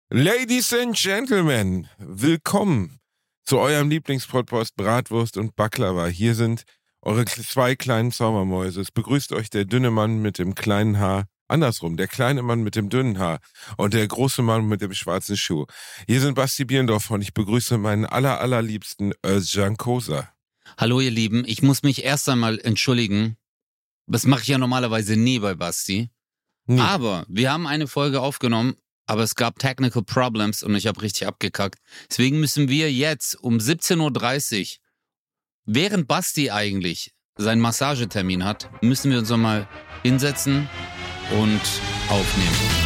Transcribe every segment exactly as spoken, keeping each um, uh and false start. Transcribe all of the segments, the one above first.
Ladies and Gentlemen, willkommen zu eurem Lieblingspodcast Bratwurst und Baklava. Hier sind eure zwei kleinen Zaubermäuse. Es begrüßt euch der dünne Mann mit dem kleinen Haar. Andersrum, der kleine Mann mit dem dünnen Haar und der große Mann mit dem schwarzen Schuh. Hier sind Basti Bierendorf und ich begrüße meinen aller, allerliebsten Özcan Kosa. Hallo ihr Lieben, ich muss mich erst einmal entschuldigen. Das mache ich ja normalerweise nie bei Basti. Nie. Aber wir haben eine Folge aufgenommen, aber es gab Technical Problems und ich habe richtig abgekackt. Deswegen müssen wir jetzt um siebzehn Uhr dreißig, während Basti eigentlich seinen Massagetermin hat, müssen wir uns nochmal hinsetzen und aufnehmen.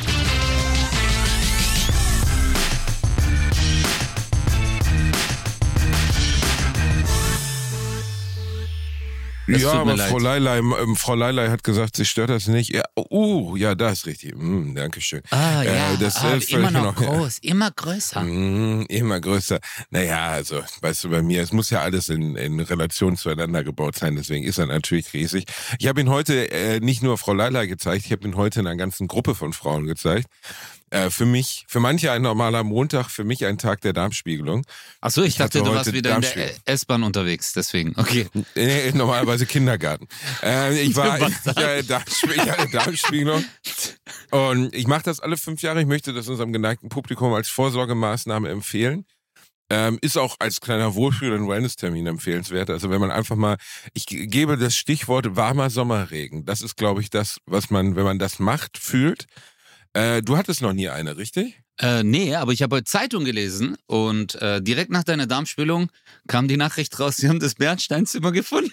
Es ja, tut mir aber leid. Frau Leilei, ähm, Frau Leilei hat gesagt, sie stört das nicht. Ja, uh, ja, das ist richtig. Mm, Dankeschön. Ah ja, Äh, das ah, ist immer völlig noch genau- groß, immer größer. Mm, immer größer. Naja, also, weißt du, bei mir, es muss ja alles in, in Relation zueinander gebaut sein, deswegen ist er natürlich riesig. Ich habe ihn heute äh, nicht nur Frau Leilei gezeigt, ich habe ihn heute in einer ganzen Gruppe von Frauen gezeigt. Äh, für mich, für manche ein normaler Montag, für mich ein Tag der Darmspiegelung. Achso, ich, Ich dachte, hatte du warst heute wieder in der Darmspiegelung. S-Bahn unterwegs, deswegen. Okay. Nee, normalerweise Kindergarten. Äh, ich war Was ich hatte Darmspie- ich hatte Darmspiegelung und ich mache das alle fünf Jahre. Ich möchte das unserem geneigten Publikum als Vorsorgemaßnahme empfehlen. Ähm, ist auch als kleiner Wohlfühl- und Wellness-Termin empfehlenswert. Also wenn man einfach mal, ich ge- gebe das Stichwort warmer Sommerregen. Das ist, glaube ich, das, was man, wenn man das macht, fühlt. Äh, du hattest noch nie eine, richtig? Äh, nee, aber ich habe heute Zeitung gelesen und äh, direkt nach deiner Darmspülung kam die Nachricht raus, sie haben das Bernsteinzimmer gefunden.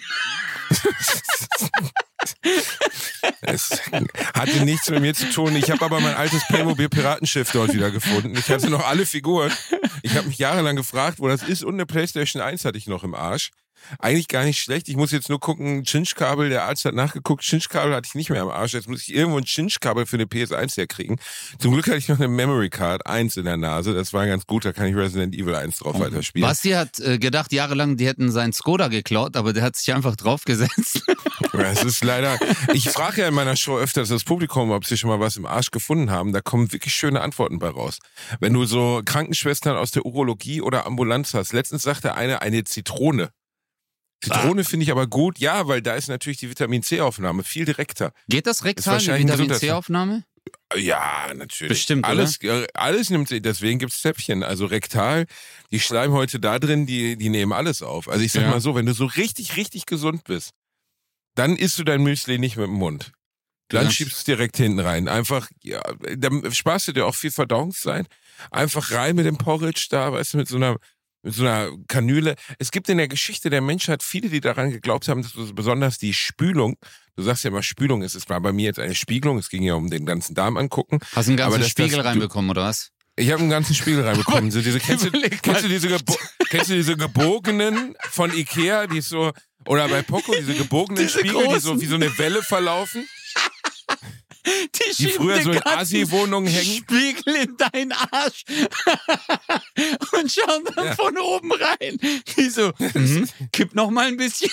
Es hatte nichts mit mir zu tun. Ich habe aber mein altes Playmobil-Piratenschiff dort wieder gefunden. Ich hatte noch alle Figuren. Ich habe mich jahrelang gefragt, wo das ist. Und eine PlayStation eins hatte ich noch im Arsch. Eigentlich gar nicht schlecht. Ich muss jetzt nur gucken, Cinch-Kabel, der Arzt hat nachgeguckt, Cinch-Kabel hatte ich nicht mehr am Arsch. Jetzt muss ich irgendwo ein Cinch-Kabel für eine P S eins herkriegen. Zum Glück hatte ich noch eine Memory Card eins in der Nase. Das war ganz gut, da kann ich Resident Evil eins drauf weiterspielen. Basti hat äh, gedacht jahrelang, die hätten seinen Skoda geklaut, aber der hat sich einfach draufgesetzt. Es ist leider, ich frage ja in meiner Show öfters das Publikum, ob sie schon mal was im Arsch gefunden haben. Da kommen wirklich schöne Antworten bei raus. Wenn du so Krankenschwestern aus der Urologie oder Ambulanz hast. Letztens sagte eine, eine Zitrone. Zitrone finde ich aber gut, ja, weil da ist natürlich die Vitamin-C-Aufnahme viel direkter. Geht das Ist rektal, die wahrscheinlich ein Vitamin Gesundheits- C-Aufnahme? Ja, natürlich. Bestimmt, oder? alles, äh, alles nimmt sie, deswegen gibt's Zäpfchen. Also rektal, die Schleimhäute da drin, die, die nehmen alles auf. Also ich sag Ja. mal so, wenn du so richtig, richtig gesund bist, dann isst du dein Müsli nicht mit dem Mund. Dann Ja. schiebst du es direkt hinten rein. Einfach, ja, dann sparst du dir auch viel Verdauungszeit. Einfach rein mit dem Porridge da, weißt du, mit so einer, mit so einer Kanüle. Es gibt in der Geschichte der Menschheit viele, die daran geglaubt haben, dass besonders die Spülung, du sagst ja immer Spülung, es ist- war bei mir jetzt eine Spiegelung, es ging ja um den ganzen Darm angucken. Hast du einen Aber ganzen das- Spiegel das- reinbekommen, oder was? Ich habe einen ganzen Spiegel reinbekommen. So diese, kennst, du, Überleg kennst, du mal. diese gebo kennst du diese gebogenen von Ikea, die so, oder bei Poco, diese gebogenen Diese Spiegel, die großen. so wie so eine Welle verlaufen, Die, die schieben früher den so in ganzen Asi-Wohnungen hängen. Spiegel in deinen Arsch und schauen dann Ja. von oben rein. Die so, mhm, kipp noch mal ein bisschen.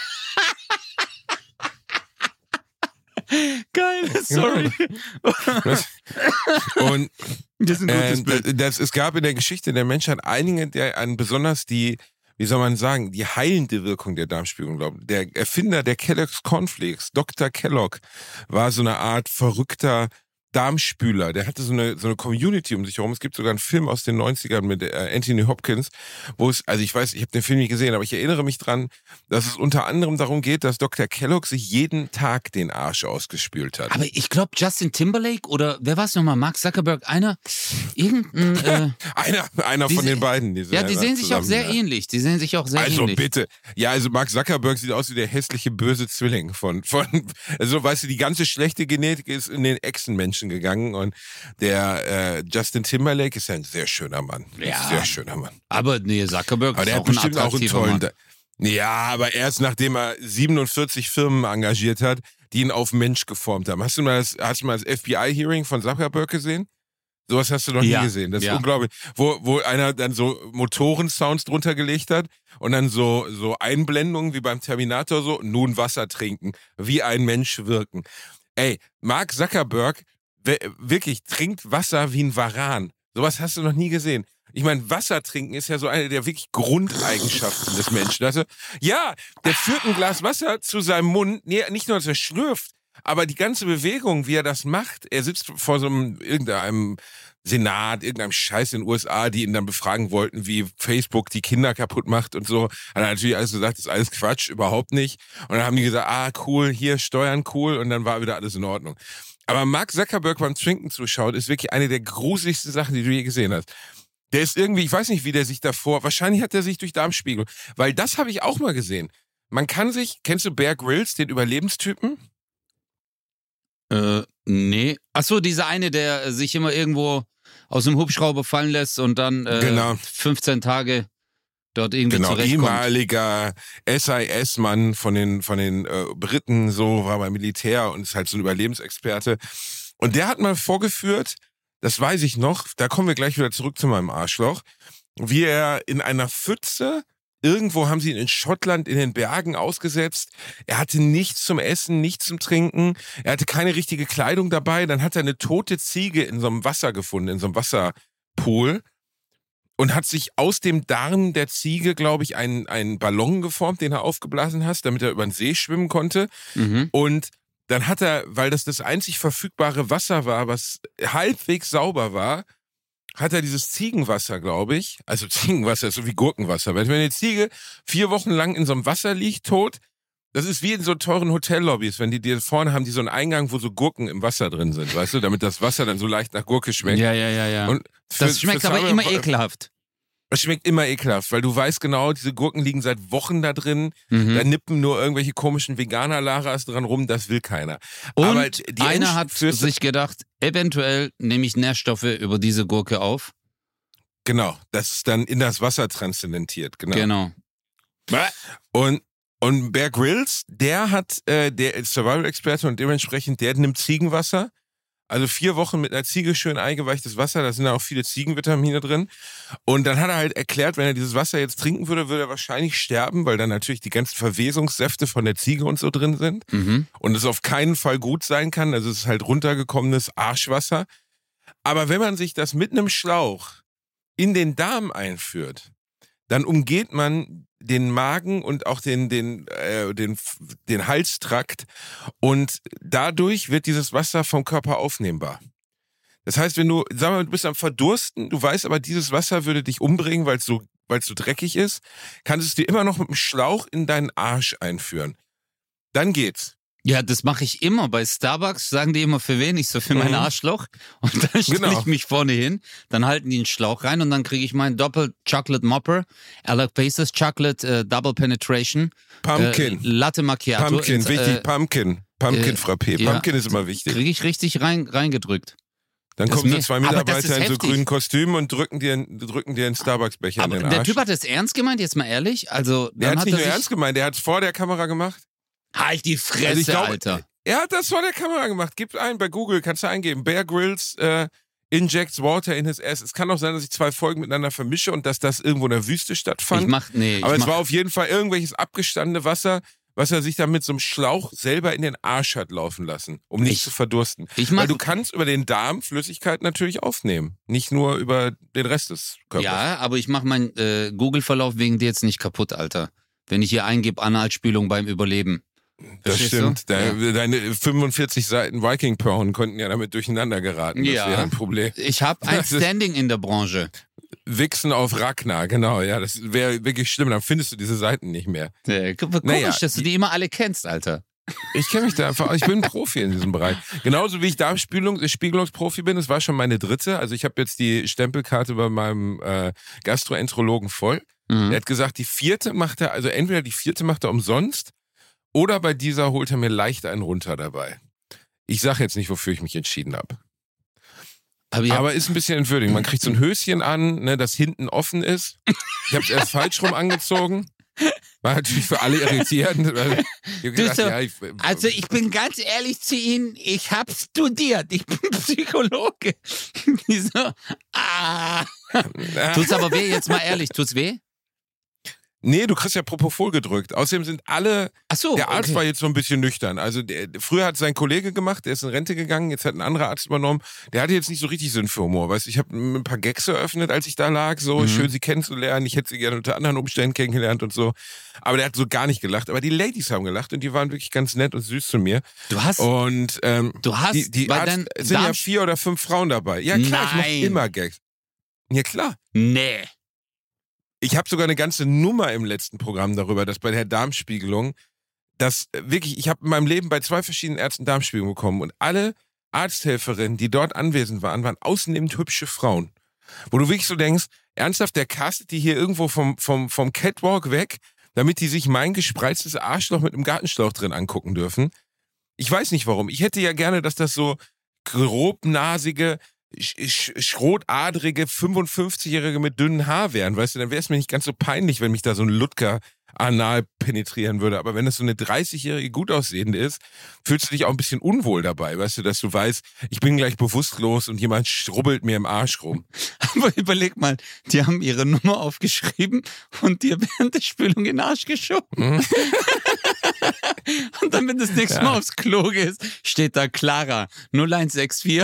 Geil, sorry. Das, und Das ist ein gutes äh, Bild. das, es gab in der Geschichte der Menschheit einige, der an besonders die, wie soll man sagen, die heilende Wirkung der Darmspiegelung glauben. Der Erfinder der Kellogg's Cornflakes, Doktor Kellogg, war so eine Art verrückter Darmspüler. Der hatte so eine, so eine Community um sich herum. Es gibt sogar einen Film aus den neunzigern mit äh, Anthony Hopkins, wo es, also ich weiß, ich habe den Film nicht gesehen, aber ich erinnere mich dran, dass es unter anderem darum geht, dass Doktor Kellogg sich jeden Tag den Arsch ausgespült hat. Aber ich glaube, Justin Timberlake oder wer war es nochmal? Mark Zuckerberg, einer, irgendein, äh, Einer, einer Die von se- den beiden. Die sind ja, die einfach sehen sich auch zusammen, sehr ja. ähnlich. Die sehen sich auch sehr Also ähnlich. bitte. Ja, also Mark Zuckerberg sieht aus wie der hässliche, böse Zwilling von, von, also weißt du, die ganze schlechte Genetik ist in den Echsenmenschen gegangen und der äh, Justin Timberlake ist ja ein sehr schöner Mann. Ja. Ein sehr schöner Mann. Aber nee, Zuckerberg Aber ist der auch hat ein bestimmt auch einen attraktiver tollen. Mann. Ja, aber erst nachdem er siebenundvierzig Firmen engagiert hat, die ihn auf Mensch geformt haben. Hast du mal das, hast du mal das F B I-Hearing von Zuckerberg gesehen? Sowas hast du noch Ja, nie gesehen. Das ist ja. unglaublich. Wo, wo einer dann so Motorensounds drunter gelegt hat und dann so, so Einblendungen wie beim Terminator so, nun Wasser trinken, wie ein Mensch wirken. Ey, Mark Zuckerberg w- wirklich trinkt Wasser wie ein Varan. Sowas hast du noch nie gesehen. Ich meine, Wasser trinken ist ja so eine der wirklich Grundeigenschaften des Menschen. Also, ja, der führt ein Glas Wasser zu seinem Mund, nee, nicht nur, dass er schlürft, aber die ganze Bewegung, wie er das macht, er sitzt vor so einem, irgendeinem Senat, irgendeinem Scheiß in den U S A, die ihn dann befragen wollten, wie Facebook die Kinder kaputt macht und so. Hat er natürlich alles gesagt, das ist alles Quatsch, überhaupt nicht. Und dann haben die gesagt, ah, cool, hier, Steuern, cool, und dann war wieder alles in Ordnung. Aber Mark Zuckerberg beim Trinken zuschaut, ist wirklich eine der gruseligsten Sachen, die du je gesehen hast. Der ist irgendwie, ich weiß nicht, wie der sich davor, wahrscheinlich hat er sich durch Darmspiegel, weil das habe ich auch mal gesehen. Man kann sich, kennst du Bear Grylls, den Überlebenstypen? Äh, nee. Achso, dieser eine, der sich immer irgendwo aus dem Hubschrauber fallen lässt und dann äh, genau. fünfzehn Tage dort irgendwie genau, zurechtkommt. Ehemaliger S I S-Mann von den, von den äh, Briten, so war beim Militär und ist halt so ein Überlebensexperte. Und der hat mal vorgeführt, das weiß ich noch, da kommen wir gleich wieder zurück zu meinem Arschloch, wie er in einer Pfütze, irgendwo haben sie ihn in Schottland in den Bergen ausgesetzt, er hatte nichts zum Essen, nichts zum Trinken, er hatte keine richtige Kleidung dabei, dann hat er eine tote Ziege in so einem Wasser gefunden, in so einem Wasserpool und hat sich aus dem Darm der Ziege, glaube ich, einen, einen Ballon geformt, den er aufgeblasen hat, damit er über den See schwimmen konnte. Mhm. Und dann hat er, weil das das einzig verfügbare Wasser war, was halbwegs sauber war, hat er dieses Ziegenwasser, glaube ich, also Ziegenwasser ist so wie Gurkenwasser. Wenn eine Ziege vier Wochen lang in so einem Wasser liegt, tot, das ist wie in so teuren Hotellobbys, wenn die dir vorne haben, die so einen Eingang, wo so Gurken im Wasser drin sind, weißt du, damit das Wasser dann so leicht nach Gurke schmeckt. Ja, ja, ja, ja. Und für, das schmeckt aber immer ekelhaft. Es schmeckt immer ekelhaft, weil du weißt genau, diese Gurken liegen seit Wochen da drin, Mhm. da nippen nur irgendwelche komischen Veganer-Laras dran rum, das will keiner. Und Aber die einer Entsch- hat fürs- sich gedacht, eventuell nehme ich Nährstoffe über diese Gurke auf. Genau, das ist dann in das Wasser transzendentiert, genau. Genau. Und, und Bear Grylls, der hat, äh, der ist Survival-Experte und dementsprechend, der nimmt Ziegenwasser. Also vier Wochen mit einer Ziege schön eingeweichtes Wasser, da sind ja auch viele Ziegenvitamine drin. Und dann hat er halt erklärt, wenn er dieses Wasser jetzt trinken würde, würde er wahrscheinlich sterben, weil dann natürlich die ganzen Verwesungssäfte von der Ziege und so drin sind. Mhm. Und es auf keinen Fall gut sein kann. Also es ist halt runtergekommenes Arschwasser. Aber wenn man sich das mit einem Schlauch in den Darm einführt, dann umgeht man den Magen und auch den, den, äh, den, den Halstrakt und dadurch wird dieses Wasser vom Körper aufnehmbar. Das heißt, wenn du, sag mal, du bist am Verdursten, du weißt aber, dieses Wasser würde dich umbringen, weil es so, weil es so dreckig ist, kannst du es dir immer noch mit dem Schlauch in deinen Arsch einführen. Dann geht's. Ja, das mache ich immer. Bei Starbucks sagen die immer, für wen? Ich so, für mein Mhm. Arschloch. Und dann stelle Genau. ich mich vorne hin, dann halten die einen Schlauch rein und dann kriege ich meinen Doppel Chocolate Mopper, Alec Paces Chocolate äh, Double Penetration, Pumpkin. äh, Latte Macchiato. Pumpkin, ins, wichtig, äh, Pumpkin. Pumpkin äh, Frappé. ja. Pumpkin ist immer wichtig. Kriege ich richtig rein, reingedrückt. Dann das kommen so mir- zwei aber das Mitarbeiter ist in so heftig. grünen Kostümen und drücken dir, drücken dir einen Starbucks-Becher in Aber den der Arsch. Typ hat das ernst gemeint, jetzt mal ehrlich? Also, Der dann hat es hat nicht er nur sich... ernst gemeint, der hat es vor der Kamera gemacht. Halt die Fresse, Also ich glaube, Alter. Er hat das vor der Kamera gemacht. Gib ein, bei Google kannst du eingeben. Bear Grylls äh, injects water in his ass. Es kann auch sein, dass ich zwei Folgen miteinander vermische und dass das irgendwo in der Wüste stattfand. Ich mach, nee, ich Aber es mach, war auf jeden Fall irgendwelches abgestandene Wasser, was er sich dann mit so einem Schlauch selber in den Arsch hat laufen lassen, um nicht Ich- zu verdursten. ich mach, Weil du kannst über den Darm Flüssigkeit natürlich aufnehmen. Nicht nur über den Rest des Körpers. ja, aber ich mach meinen äh, Google-Verlauf wegen dir jetzt nicht kaputt, Alter. Wenn ich hier eingebe, Analspülung beim Überleben. Das Verstehst stimmt. du? Da, Ja. Deine fünfundvierzig Seiten Viking-Porn konnten ja damit durcheinander geraten. Das Ja. wäre ein Problem. Ich habe ein Das ist- Standing in der Branche. Wichsen auf Ragnar, genau. Ja, das wäre wirklich schlimm. Dann findest du diese Seiten nicht mehr. Äh, komisch, Naja, dass du die immer alle kennst, Alter. Ich kenne mich da einfach, ich bin ein Profi in diesem Bereich. Genauso wie ich Darmspiegelung, Spiegelungsprofi bin, das war schon meine dritte. Also ich habe jetzt die Stempelkarte bei meinem äh, Gastroenterologen voll. Mhm. Er hat gesagt, die vierte macht er, also entweder die vierte macht er umsonst oder bei dieser holt er mir leicht einen runter dabei. Ich sage jetzt nicht, wofür ich mich entschieden habe. Aber, ihr habt- Aber ist ein bisschen entwürdigend. Man kriegt so ein Höschen an, ne, das hinten offen ist. Ich habe es erst falsch rum angezogen. War natürlich für alle irritierend. Weil ich hab gedacht, so, ja, ich, also ich bin ganz ehrlich zu Ihnen, ich habe studiert, ich bin Psychologe. Wieso? Ah. Tut's aber weh, jetzt mal ehrlich, tut's weh? Nee, du kriegst ja Propofol gedrückt. Außerdem sind alle, Ach so, der Arzt okay. war jetzt so ein bisschen nüchtern. Also der, früher hat sein Kollege gemacht, der ist in Rente gegangen, jetzt hat ein anderer Arzt übernommen. Der hatte jetzt nicht so richtig Sinn für Humor. Weißt du, ich habe ein paar Gags eröffnet, als ich da lag, so Mhm. schön sie kennenzulernen. Ich hätte sie gerne unter anderen Umständen kennengelernt und so. Aber der hat so gar nicht gelacht. Aber die Ladies haben gelacht und die waren wirklich ganz nett und süß zu mir. Du hast, Und ähm, du hast die, die bei Arzt, deinen es sind ja Darm- vier oder fünf Frauen dabei. Ja klar, ich mache Nein. immer Gags. Ja klar. Nee. Ich habe sogar eine ganze Nummer im letzten Programm darüber, dass bei der Darmspiegelung, dass äh, wirklich, ich habe in meinem Leben bei zwei verschiedenen Ärzten Darmspiegelung bekommen und alle Arzthelferinnen, die dort anwesend waren, waren ausnehmend hübsche Frauen. Wo du wirklich so denkst, ernsthaft, der castet die hier irgendwo vom, vom, vom Catwalk weg, damit die sich mein gespreiztes Arschloch mit einem Gartenschlauch drin angucken dürfen. Ich weiß nicht warum. Ich hätte ja gerne, dass das so grobnasige, sch sch schrotadrige fünfundfünfzigjährige mit dünnem Haar wären, weißt du, dann wäre es mir nicht ganz so peinlich, wenn mich da so ein Ludger anal penetrieren würde. Aber wenn das so eine dreißigjährige gut aussehende ist, fühlst du dich auch ein bisschen unwohl dabei, weißt du, dass du weißt, ich bin gleich bewusstlos und jemand schrubbelt mir im Arsch rum. Aber überleg mal, die haben ihre Nummer aufgeschrieben und dir während der Spülung in den Arsch geschoben. Mhm. Und dann, wenn du das nächste Ja. Mal aufs Klo gehst, steht da Clara null eins sechs vier.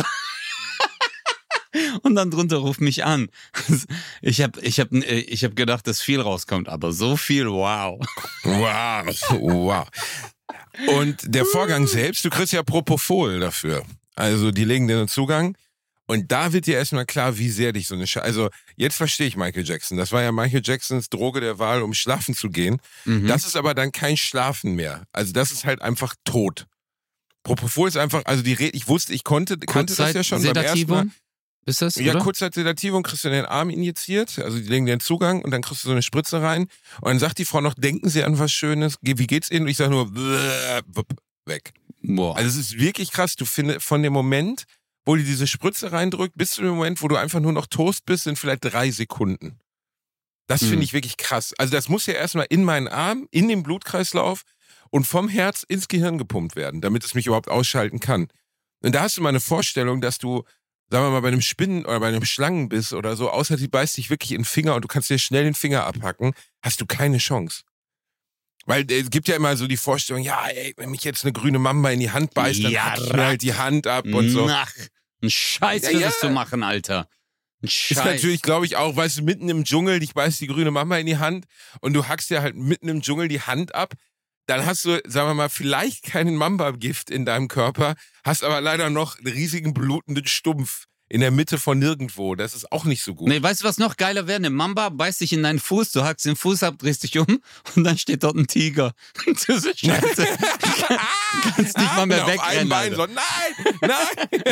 Und dann drunter ruf mich an. Ich habe ich hab, ich hab gedacht, dass viel rauskommt, aber so viel, wow. Wow, wow. Und der Vorgang selbst, du kriegst ja Propofol dafür. Also die legen dir einen Zugang und da wird dir erstmal klar, wie sehr dich so eine Scheiße... Also jetzt verstehe ich Michael Jackson. Das war ja Michael Jacksons Droge der Wahl, um schlafen zu gehen. Mhm. Das ist aber dann kein Schlafen mehr. Also das ist halt einfach tot. Propofol ist einfach, also die Re ich wusste, ich konnte, kannte das ja schon beim ersten Mal. Sedativum? Ist das, Ja, oder? Kurzzeitsedativum kriegst du in den Arm injiziert, also die legen dir einen Zugang und dann kriegst du so eine Spritze rein und dann sagt die Frau noch, denken Sie an was Schönes, Ge- wie geht's Ihnen? Und ich sage nur, "Bäh, wupp", weg. Boah. Also es ist wirklich krass, du findest von dem Moment, wo die diese Spritze reindrückt, bis zu dem Moment, wo du einfach nur noch Toast bist, sind vielleicht drei Sekunden. Das Mhm. finde ich wirklich krass. Also das muss ja erstmal in meinen Arm, in den Blutkreislauf und vom Herz ins Gehirn gepumpt werden, damit es mich überhaupt ausschalten kann. Und da hast du mal eine Vorstellung, dass du, sagen wir mal, bei einem Spinnen oder bei einem Schlangenbiss oder so, außer die beißt dich wirklich in den Finger und du kannst dir schnell den Finger abhacken, hast du keine Chance. Weil es gibt ja immer so die Vorstellung, ja, ey, wenn mich jetzt eine grüne Mamba in die Hand beißt, dann Ja, hack ich mir halt die Hand ab und so. Ach, ein Scheiß Ja, würdest ja. du machen, Alter. Ein Scheiß. Ist natürlich, glaube ich, auch, weißt du, mitten im Dschungel, dich beißt die grüne Mamba in die Hand und du hackst dir halt mitten im Dschungel die Hand ab. Dann hast du, sagen wir mal, vielleicht keinen Mamba-Gift in deinem Körper, hast aber leider noch einen riesigen blutenden Stumpf in der Mitte von nirgendwo. Das ist auch nicht so gut. Nee, weißt du, was noch geiler wäre? Eine Mamba beißt dich in deinen Fuß, du hackst den Fuß ab, drehst dich um und dann steht dort ein Tiger. Das ist scheiße. Kannst nicht mal mehr Auf einem wegrennen, Bein Alter. so, nein,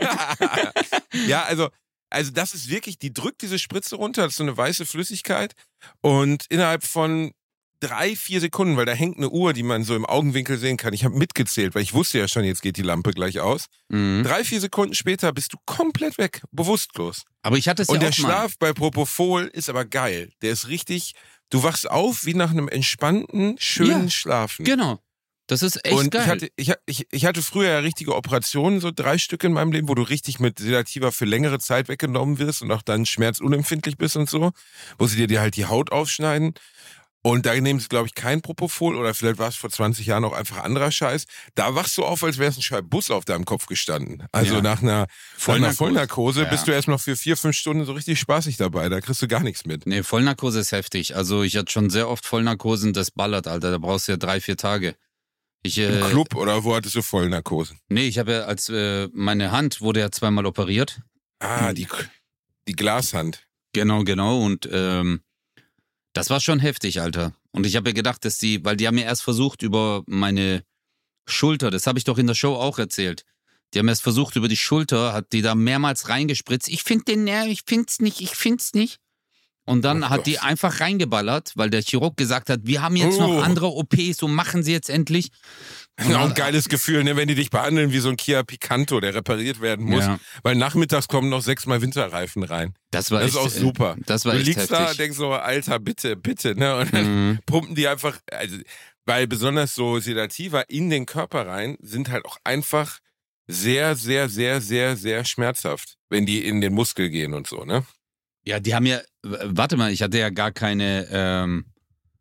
nein. Ja, also, also das ist wirklich, die drückt diese Spritze runter, das ist so eine weiße Flüssigkeit und innerhalb von drei, vier Sekunden, weil da hängt eine Uhr, die man so im Augenwinkel sehen kann. Ich habe mitgezählt, weil ich wusste ja schon, jetzt geht die Lampe gleich aus. Mhm. Drei, vier Sekunden später bist du komplett weg, bewusstlos. Aber ich hatte es Und ja der auch mal. Schlaf bei Propofol ist aber geil. Der ist richtig, du wachst auf wie nach einem entspannten, schönen Ja, Schlafen. Genau. Das ist echt Und geil. ich hatte, ich, ich, ich hatte früher ja richtige Operationen, so drei Stück in meinem Leben, wo du richtig mit Sedativa für längere Zeit weggenommen wirst und auch dann schmerzunempfindlich bist und so, wo sie dir, dir halt die Haut aufschneiden. Und da nehmen sie, glaube ich, kein Propofol oder vielleicht war es vor zwanzig Jahren auch einfach anderer Scheiß. Da wachst du auf, als wäre es ein Scheibbus auf deinem Kopf gestanden. Also Ja. nach einer Vollnarkose, nach einer Vollnarkose Ja. bist du erstmal für vier, fünf Stunden so richtig spaßig dabei. Da kriegst du gar nichts mit. Nee, Vollnarkose ist heftig. Also ich hatte schon sehr oft Vollnarkosen, das ballert, Alter. Da brauchst du ja drei, vier Tage. Ich, Im äh, Club oder wo hattest du Vollnarkose? Nee, ich habe ja als äh, meine Hand wurde ja zweimal operiert. Ah, die, die Glashand. Genau, genau. Und ähm, das war schon heftig, Alter. Und ich habe ja gedacht, dass die, weil die haben ja erst versucht über meine Schulter, das habe ich doch in der Show auch erzählt. Die haben erst versucht über die Schulter, hat die da mehrmals reingespritzt. Ich finde den Nerv, ich find's nicht, ich find's nicht. Und dann Oh hat Gott. die einfach reingeballert, weil der Chirurg gesagt hat, wir haben jetzt Oh. noch andere O Ps, so machen sie jetzt endlich. Und Auch ein dann- geiles Gefühl, ne, wenn die dich behandeln wie so ein Kia Picanto, der repariert werden muss. Ja. Weil nachmittags kommen noch sechsmal Winterreifen rein. Das war Das ist echt, auch super. äh, Das war Du echt liegst da, heftig. denkst so, Alter, bitte, bitte, ne? Und dann Mhm. pumpen die einfach, also, weil besonders so Sedativa in den Körper rein sind halt auch einfach sehr, sehr, sehr, sehr, sehr schmerzhaft, wenn die in den Muskel gehen und so, ne? Ja, die haben ja, w- warte mal, ich hatte ja gar keine, ähm,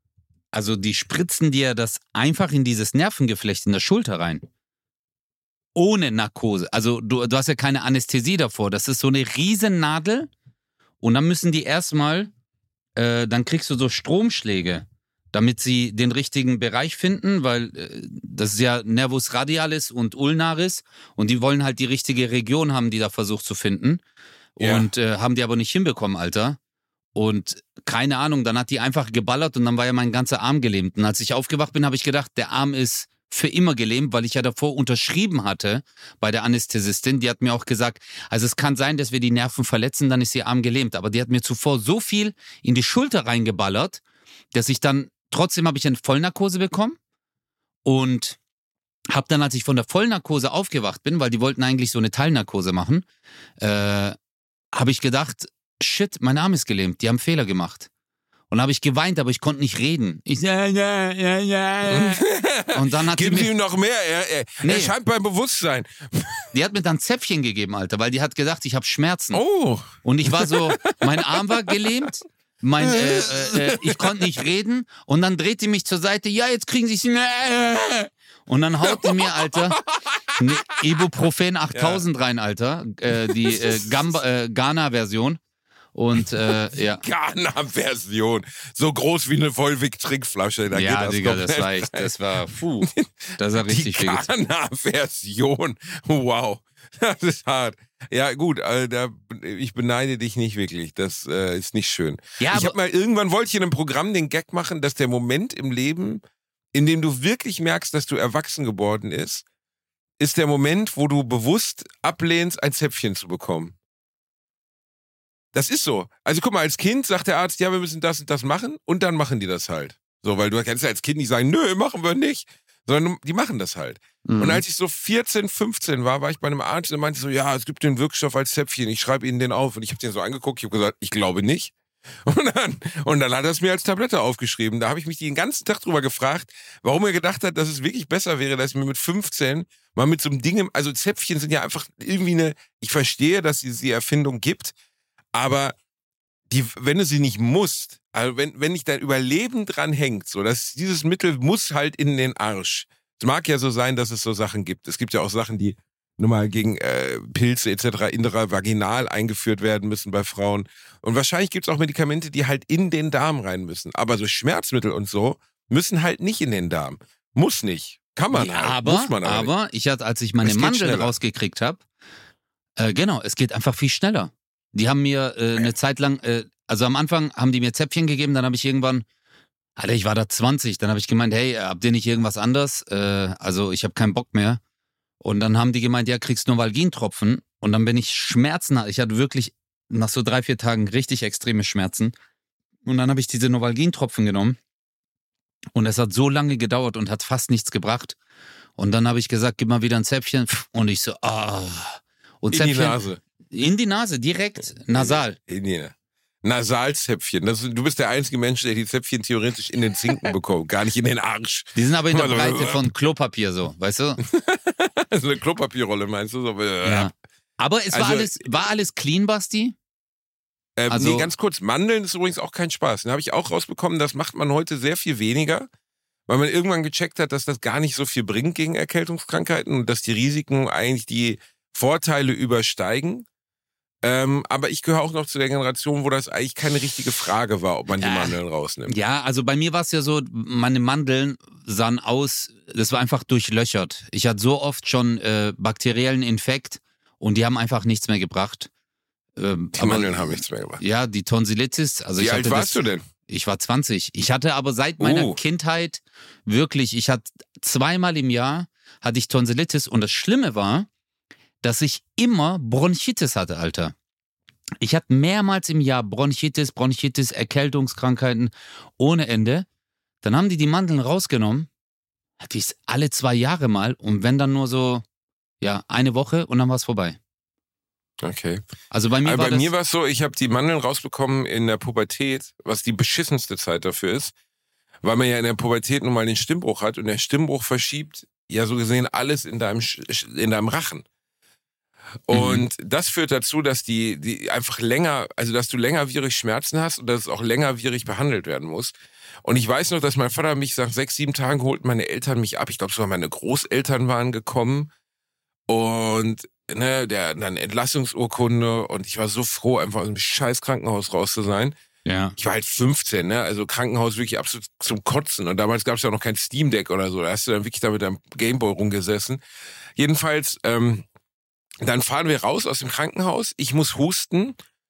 also die spritzen dir das einfach in dieses Nervengeflecht in der Schulter rein. Ohne Narkose. Also du, du hast ja keine Anästhesie davor. Das ist so eine riesen Nadel und dann müssen die erstmal, äh, dann kriegst du so Stromschläge, damit sie den richtigen Bereich finden, weil äh, das ist ja Nervus radialis und ulnaris und die wollen halt die richtige Region haben, die da versucht zu finden Ja. und äh, haben die aber nicht hinbekommen, Alter. Und keine Ahnung, dann hat die einfach geballert und dann war ja mein ganzer Arm gelähmt. Und als ich aufgewacht bin, habe ich gedacht, der Arm ist für immer gelähmt, weil ich ja davor unterschrieben hatte bei der Anästhesistin. Die hat mir auch gesagt, also es kann sein, dass wir die Nerven verletzen, dann ist ihr Arm gelähmt. Aber die hat mir zuvor so viel in die Schulter reingeballert, dass ich dann, trotzdem habe ich eine Vollnarkose bekommen und habe dann, als ich von der Vollnarkose aufgewacht bin, weil die wollten eigentlich so eine Teilnarkose machen, äh, habe ich gedacht, shit, mein Arm ist gelähmt, die haben Fehler gemacht. Und habe ich geweint, aber ich konnte nicht reden. Ich ja, ja, ja, ja. Und dann hat Geben sie Sie mir, ihm noch mehr, er, er, Nee. er scheint beim Bewusstsein. die hat mir dann Zäpfchen gegeben, Alter, weil die hat gedacht, ich habe Schmerzen. Oh, Und ich war so, mein Arm war gelähmt, mein, äh, äh, äh, ich konnte nicht reden. Und dann dreht die mich zur Seite, ja, jetzt kriegen Sie es. Und dann haut die mir, Alter, ne Ibuprofen achttausend rein, Alter, äh, die äh, Gamba, äh, Ghana-Version. Und äh, ja. Ghana-Version. So groß wie eine Vollweg-Trinkflasche. Da Ja, geht das Digga, das komplett war echt, rein. das war, puh, das war richtig Die viel. getan. Ghana-Version. Wow. Das ist hart. Ja, gut, also da, ich beneide dich nicht wirklich. Das äh, ist nicht schön. Ja, ich aber, habe mal, irgendwann wollte ich in einem Programm den Gag machen, dass der Moment im Leben, in dem du wirklich merkst, dass du erwachsen geworden ist, ist der Moment, wo du bewusst ablehnst, ein Zäpfchen zu bekommen. Das ist so. Also guck mal, als Kind sagt der Arzt, ja, wir müssen das und das machen und dann machen die das halt. So, weil du kannst ja als Kind nicht sagen, nö, machen wir nicht, sondern die machen das halt. Mhm. Und als ich so vierzehn, fünfzehn war, war ich bei einem Arzt und meinte so, ja, es gibt den Wirkstoff als Zäpfchen, ich schreibe Ihnen den auf. Und ich habe den so angeguckt, ich habe gesagt, ich glaube nicht. Und dann, und dann hat er es mir als Tablette aufgeschrieben. Da habe ich mich den ganzen Tag drüber gefragt, warum er gedacht hat, dass es wirklich besser wäre, dass ich mir mit fünfzehn mal mit so einem Ding, im, also Zäpfchen sind ja einfach irgendwie eine, ich verstehe, dass es die Erfindung gibt, aber die, wenn du sie nicht musst, also wenn, wenn nicht dein Überleben dran hängt, so, dass dieses Mittel muss halt in den Arsch. Es mag ja so sein, dass es so Sachen gibt. Es gibt ja auch Sachen, die nur mal gegen äh, Pilze et cetera intravaginal eingeführt werden müssen bei Frauen. Und wahrscheinlich gibt es auch Medikamente, die halt in den Darm rein müssen. Aber so Schmerzmittel und so müssen halt nicht in den Darm. Muss nicht. Kann man ja, halt. aber, muss man aber, aber ich hatte, als ich meine Es geht Mandeln schneller. rausgekriegt habe, äh, genau, es geht einfach viel schneller. Die haben mir äh, eine Zeit lang, äh, also am Anfang haben die mir Zäpfchen gegeben, dann habe ich irgendwann, Alter, ich war da zwanzig, dann habe ich gemeint, hey, habt ihr nicht irgendwas anderes? Äh, also ich habe keinen Bock mehr. Und dann haben die gemeint, ja, kriegst Novalgin-Tropfen. Und dann bin ich Schmerzen, ich hatte wirklich nach so drei, vier Tagen richtig extreme Schmerzen. Und dann habe ich diese Novalgin-Tropfen genommen. Und es hat so lange gedauert und hat fast nichts gebracht. Und dann habe ich gesagt, gib mal wieder ein Zäpfchen. Und ich so, ah. Und in die Zäpfchen, Nase. in die Nase, direkt, nasal. In die Nasalzäpfchen. Das, du bist der einzige Mensch, der die Zäpfchen theoretisch in den Zinken bekommt, gar nicht in den Arsch. Die sind aber in der Also, Breite von Klopapier so, weißt du? So eine Klopapierrolle meinst du? So, äh, Ja. Aber es war, Also- alles, war alles clean, Basti? Ähm, Also- nee, ganz kurz, Mandeln ist übrigens auch kein Spaß. Da habe ich auch rausbekommen, das macht man heute sehr viel weniger, weil man irgendwann gecheckt hat, dass das gar nicht so viel bringt gegen Erkältungskrankheiten und dass die Risiken eigentlich die Vorteile übersteigen. Ähm, aber ich gehöre auch noch zu der Generation, wo das eigentlich keine richtige Frage war, ob man die Ja. Mandeln rausnimmt. Ja, also bei mir war es ja so, meine Mandeln sahen aus, das war einfach durchlöchert. Ich hatte so oft schon äh, bakteriellen Infekt und die haben einfach nichts mehr gebracht. Ähm, Die aber- Mandeln haben nichts mehr gemacht. Ja, die Tonsillitis. Also Wie ich alt hatte warst das, du denn? Ich war zwanzig. Ich hatte aber seit meiner Oh. Kindheit wirklich, ich hatte zweimal im Jahr hatte ich Tonsillitis und das Schlimme war, dass ich immer Bronchitis hatte, Alter. Ich hatte mehrmals im Jahr Bronchitis, Bronchitis, Erkältungskrankheiten ohne Ende. Dann haben die die Mandeln rausgenommen, hatte ich es alle zwei Jahre mal und wenn dann nur so, ja, eine Woche und dann war es vorbei. Okay. Also bei mir Aber war bei das... mir war es so, ich habe die Mandeln rausbekommen in der Pubertät, was die beschissenste Zeit dafür ist, weil man ja in der Pubertät nun mal den Stimmbruch hat und der Stimmbruch verschiebt ja so gesehen alles in deinem, Sch- in deinem Rachen. Und mhm. das führt dazu, dass die, die einfach länger, also dass du längerwierig Schmerzen hast und dass es auch längerwierig behandelt werden muss. Und ich weiß noch, dass mein Vater mich nach sechs, sieben Tagen holten meine Eltern mich ab. Ich glaube, sogar meine Großeltern waren gekommen. Und ne, der dann Entlassungsurkunde. Und ich war so froh, einfach aus dem scheiß Krankenhaus raus zu sein. Ja. Ich war halt fünfzehn, ne? Also Krankenhaus wirklich absolut zum Kotzen. Und damals gab es ja noch kein Steam Deck oder so. Da hast du dann wirklich da mit deinem Gameboy rumgesessen. Jedenfalls, ähm, dann fahren wir raus aus dem Krankenhaus. Ich muss husten.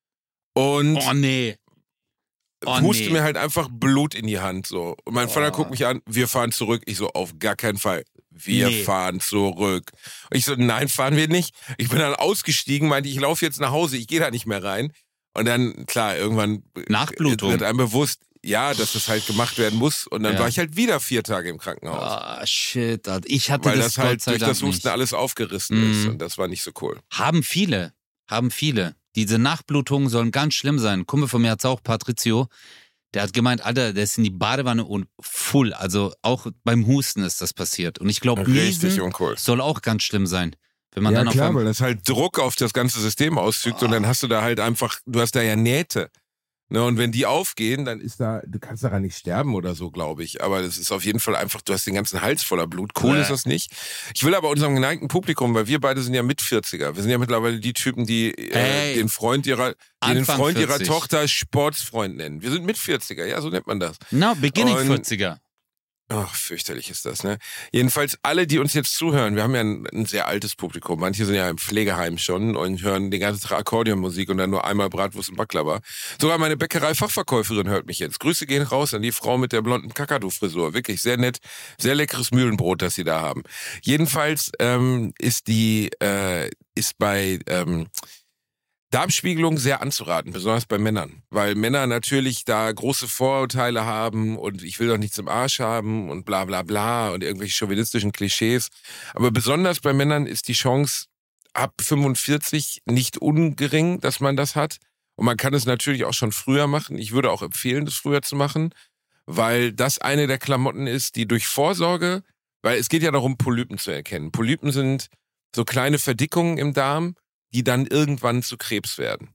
Und Oh nee. Oh, huste nee. mir halt einfach Blut in die Hand. So. Und mein Vater Oh. guckt mich an, wir fahren zurück. Ich so, auf gar keinen Fall. Wir Nee. fahren zurück. Und ich so, nein, fahren wir nicht. Ich bin dann ausgestiegen, meinte, ich laufe jetzt nach Hause, ich gehe da nicht mehr rein. Und dann, klar, irgendwann Nachblutung. wird einem bewusst, ja, dass das halt gemacht werden muss. Und dann Ja. war ich halt wieder vier Tage im Krankenhaus. Ah, shit. Alter. Ich hatte weil das, das Gott halt sei durch Dank das Husten nicht. alles aufgerissen ist. Mhm. Und das war nicht so cool. Haben viele. Haben viele. Diese Nachblutungen sollen ganz schlimm sein. Ein Kumpel von mir hat's auch, Patrizio. Der hat gemeint, Alter, der ist in die Badewanne und full. Also auch beim Husten ist das passiert. Und ich glaube, Richtig Niesen uncool. soll auch ganz schlimm sein. Wenn man Ja dann klar, auf weil einem, das halt Druck auf das ganze System ausübt und dann hast du da halt einfach, du hast da ja Nähte. Ne, und wenn die aufgehen, dann ist da, du kannst daran nicht sterben oder so, glaube ich. Aber das ist auf jeden Fall einfach, du hast den ganzen Hals voller Blut. Cool Ja. ist das nicht. Ich will aber unserem geneigten Publikum, weil wir beide sind ja mit vierziger. Wir sind ja mittlerweile die Typen, die äh, Hey. den Freund ihrer, die den Anfang Freund ihrer vierzig. Tochter Sportsfreund nennen. Wir sind mit vierziger, ja, so nennt man das. no, beginning Und- vierziger. Ach, fürchterlich ist das, ne? Jedenfalls alle, die uns jetzt zuhören, wir haben ja ein, ein sehr altes Publikum. Manche sind ja im Pflegeheim schon und hören den ganzen Tag Akkordeonmusik und dann nur einmal Bratwurst und Baklava. Sogar meine Bäckerei-Fachverkäuferin hört mich jetzt. Grüße gehen raus an die Frau mit der blonden Kakadu-Frisur. Wirklich sehr nett, sehr leckeres Mühlenbrot, das sie da haben. Jedenfalls ähm, ist die, äh, ist bei ähm, Darmspiegelung sehr anzuraten, besonders bei Männern. Weil Männer natürlich da große Vorurteile haben und ich will doch nichts im Arsch haben und bla bla bla und irgendwelche chauvinistischen Klischees. Aber besonders bei Männern ist die Chance ab fünfundvierzig nicht ungering, dass man das hat. Und man kann es natürlich auch schon früher machen. Ich würde auch empfehlen, das früher zu machen, weil das eine der Klamotten ist, die durch Vorsorge, weil es geht ja darum, Polypen zu erkennen. Polypen sind so kleine Verdickungen im Darm, die dann irgendwann zu Krebs werden.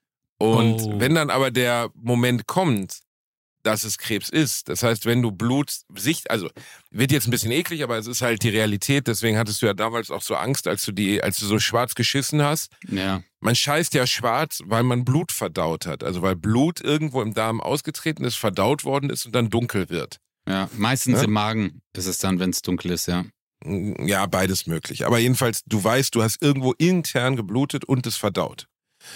Und Oh. wenn dann aber der Moment kommt, dass es Krebs ist, das heißt, wenn du Blut sicht, also wird jetzt ein bisschen eklig, aber es ist halt die Realität, deswegen hattest du ja damals auch so Angst, als du die, als du so schwarz geschissen hast. Ja. Man scheißt ja schwarz, weil man Blut verdaut hat, also weil Blut irgendwo im Darm ausgetreten ist, verdaut worden ist und dann dunkel wird. Ja. Meistens Ja? im Magen ist es dann, wenn es dunkel ist, ja. Ja, beides möglich. Aber jedenfalls, du weißt, du hast irgendwo intern geblutet und es verdaut.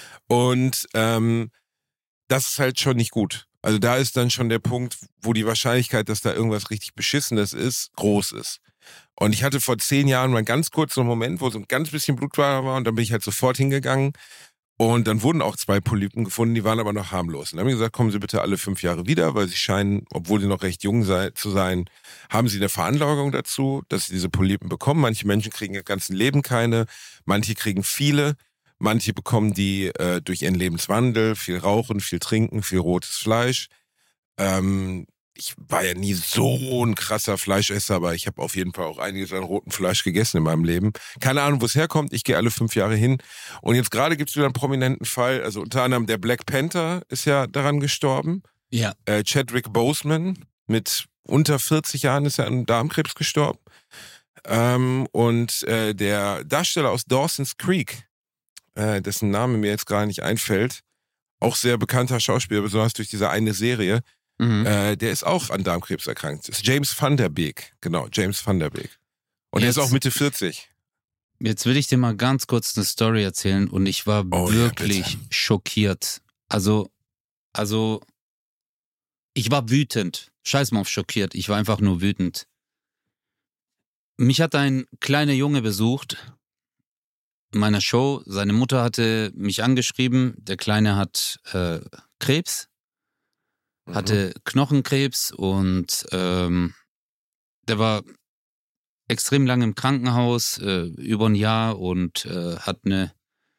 Und ähm, das ist halt schon nicht gut. Also da ist dann schon der Punkt, wo die Wahrscheinlichkeit, dass da irgendwas richtig Beschissenes ist, groß ist. Und ich hatte vor zehn Jahren mal einen ganz kurzen Moment, wo so ein ganz bisschen Blut war und dann bin ich halt sofort hingegangen. Und dann wurden auch zwei Polypen gefunden, die waren aber noch harmlos. Und dann haben wir gesagt, kommen Sie bitte alle fünf Jahre wieder, weil Sie scheinen, obwohl Sie noch recht jung sei, zu sein, haben Sie eine Veranlagung dazu, dass Sie diese Polypen bekommen. Manche Menschen kriegen ihr ganzes Leben keine, manche kriegen viele, manche bekommen die äh, durch ihren Lebenswandel, viel Rauchen, viel Trinken, viel rotes Fleisch. Ähm, ich war ja nie so ein krasser Fleischesser, aber ich habe auf jeden Fall auch einiges an rotem Fleisch gegessen in meinem Leben. Keine Ahnung, wo es herkommt. Ich gehe alle fünf Jahre hin. Und jetzt gerade gibt es wieder einen prominenten Fall. Also unter anderem der Black Panther ist ja daran gestorben. Ja. Äh, Chadwick Boseman mit unter vierzig Jahren ist er an Darmkrebs gestorben. Ähm, und äh, der Darsteller aus Dawson's Creek, äh, dessen Name mir jetzt gerade nicht einfällt, auch sehr bekannter Schauspieler, besonders durch diese eine Serie, Mhm. äh, der ist auch an Darmkrebs erkrankt. Das ist James Van Der Beek, genau, James Van Der Beek. Und er ist Jetzt- auch Mitte vierzig. Jetzt will ich dir mal ganz kurz eine Story erzählen und ich war Oh ja, wirklich bitte. schockiert. Also, also, ich war wütend. Scheiß mal auf schockiert. Ich war einfach nur wütend. Mich hat ein kleiner Junge besucht in meiner Show. Seine Mutter hatte mich angeschrieben. Der Kleine hat äh, Krebs, Mhm. hatte Knochenkrebs und ähm, der war extrem lange im Krankenhaus, äh, über ein Jahr und äh, hat eine,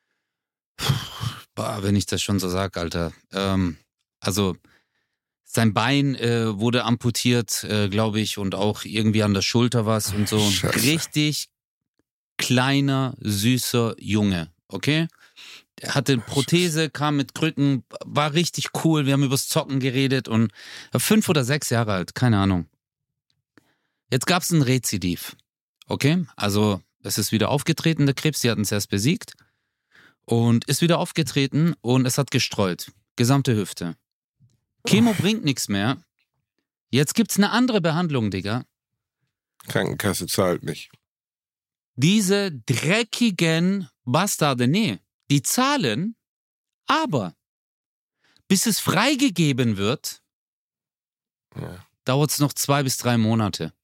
boah, wenn ich das schon so sag, Alter, ähm, also sein Bein äh, wurde amputiert, äh, glaube ich, und auch irgendwie an der Schulter was und so. Scheiße. Richtig kleiner, süßer Junge, okay? Er hatte Prothese, kam mit Krücken, war richtig cool. Wir haben übers Zocken geredet und fünf oder sechs Jahre alt, keine Ahnung. Jetzt gab es ein Rezidiv. Okay, also es ist wieder aufgetreten, der Krebs, die hatten es erst besiegt und ist wieder aufgetreten und es hat gestreut. Gesamte Hüfte. Chemo bringt nichts mehr. Jetzt gibt's eine andere Behandlung, Digga. Krankenkasse zahlt nicht. Diese dreckigen Bastarde, nee, die zahlen, aber bis es freigegeben wird, Ja. dauert es noch zwei bis drei Monate.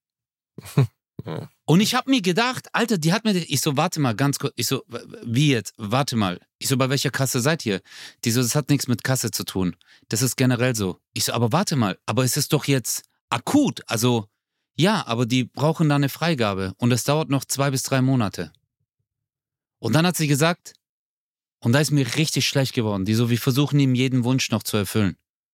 Ja. Und ich habe mir gedacht, Alter, die hat mir, ich so, warte mal, ganz kurz, ich so, wie jetzt, warte mal. Ich so, bei welcher Kasse seid ihr? Die so, das hat nichts mit Kasse zu tun. Das ist generell so. Ich so, aber warte mal, aber es ist doch jetzt akut, also, ja, aber die brauchen da eine Freigabe und das dauert noch zwei bis drei Monate. Und dann hat sie gesagt, und da ist mir richtig schlecht geworden, die so, wir versuchen ihm jeden Wunsch noch zu erfüllen.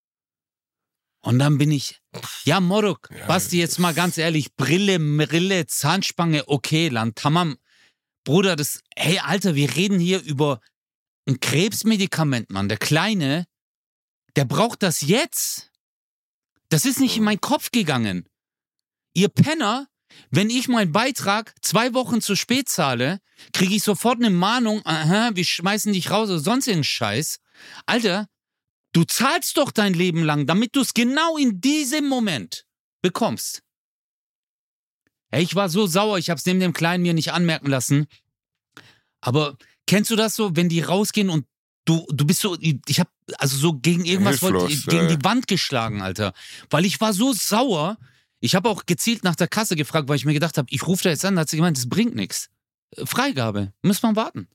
Und dann bin ich, ja, Moruk, Ja, Basti, jetzt mal ganz ehrlich, Brille, Brille, Zahnspange, okay, Land, tamam. Bruder, das, hey, Alter, wir reden hier über ein Krebsmedikament, Mann. Der Kleine, der braucht das jetzt. Das ist nicht in meinen Kopf gegangen. Ihr Penner, wenn ich meinen Beitrag zwei Wochen zu spät zahle, kriege ich sofort eine Mahnung, aha, wir schmeißen dich raus oder sonst irgendeinen Scheiß. Alter, du zahlst doch dein Leben lang, damit du es genau in diesem Moment bekommst. Hey, ich war so sauer, ich habe es neben dem Kleinen mir nicht anmerken lassen. Aber kennst du das so, wenn die rausgehen und du, du bist so, ich habe also so gegen irgendwas, wollte, Hilflos, gegen äh. die Wand geschlagen, Alter. Weil ich war so sauer. Ich habe auch gezielt nach der Kasse gefragt, weil ich mir gedacht habe, ich rufe da jetzt an, da hat sie gemeint, das bringt nichts. Freigabe, muss man warten.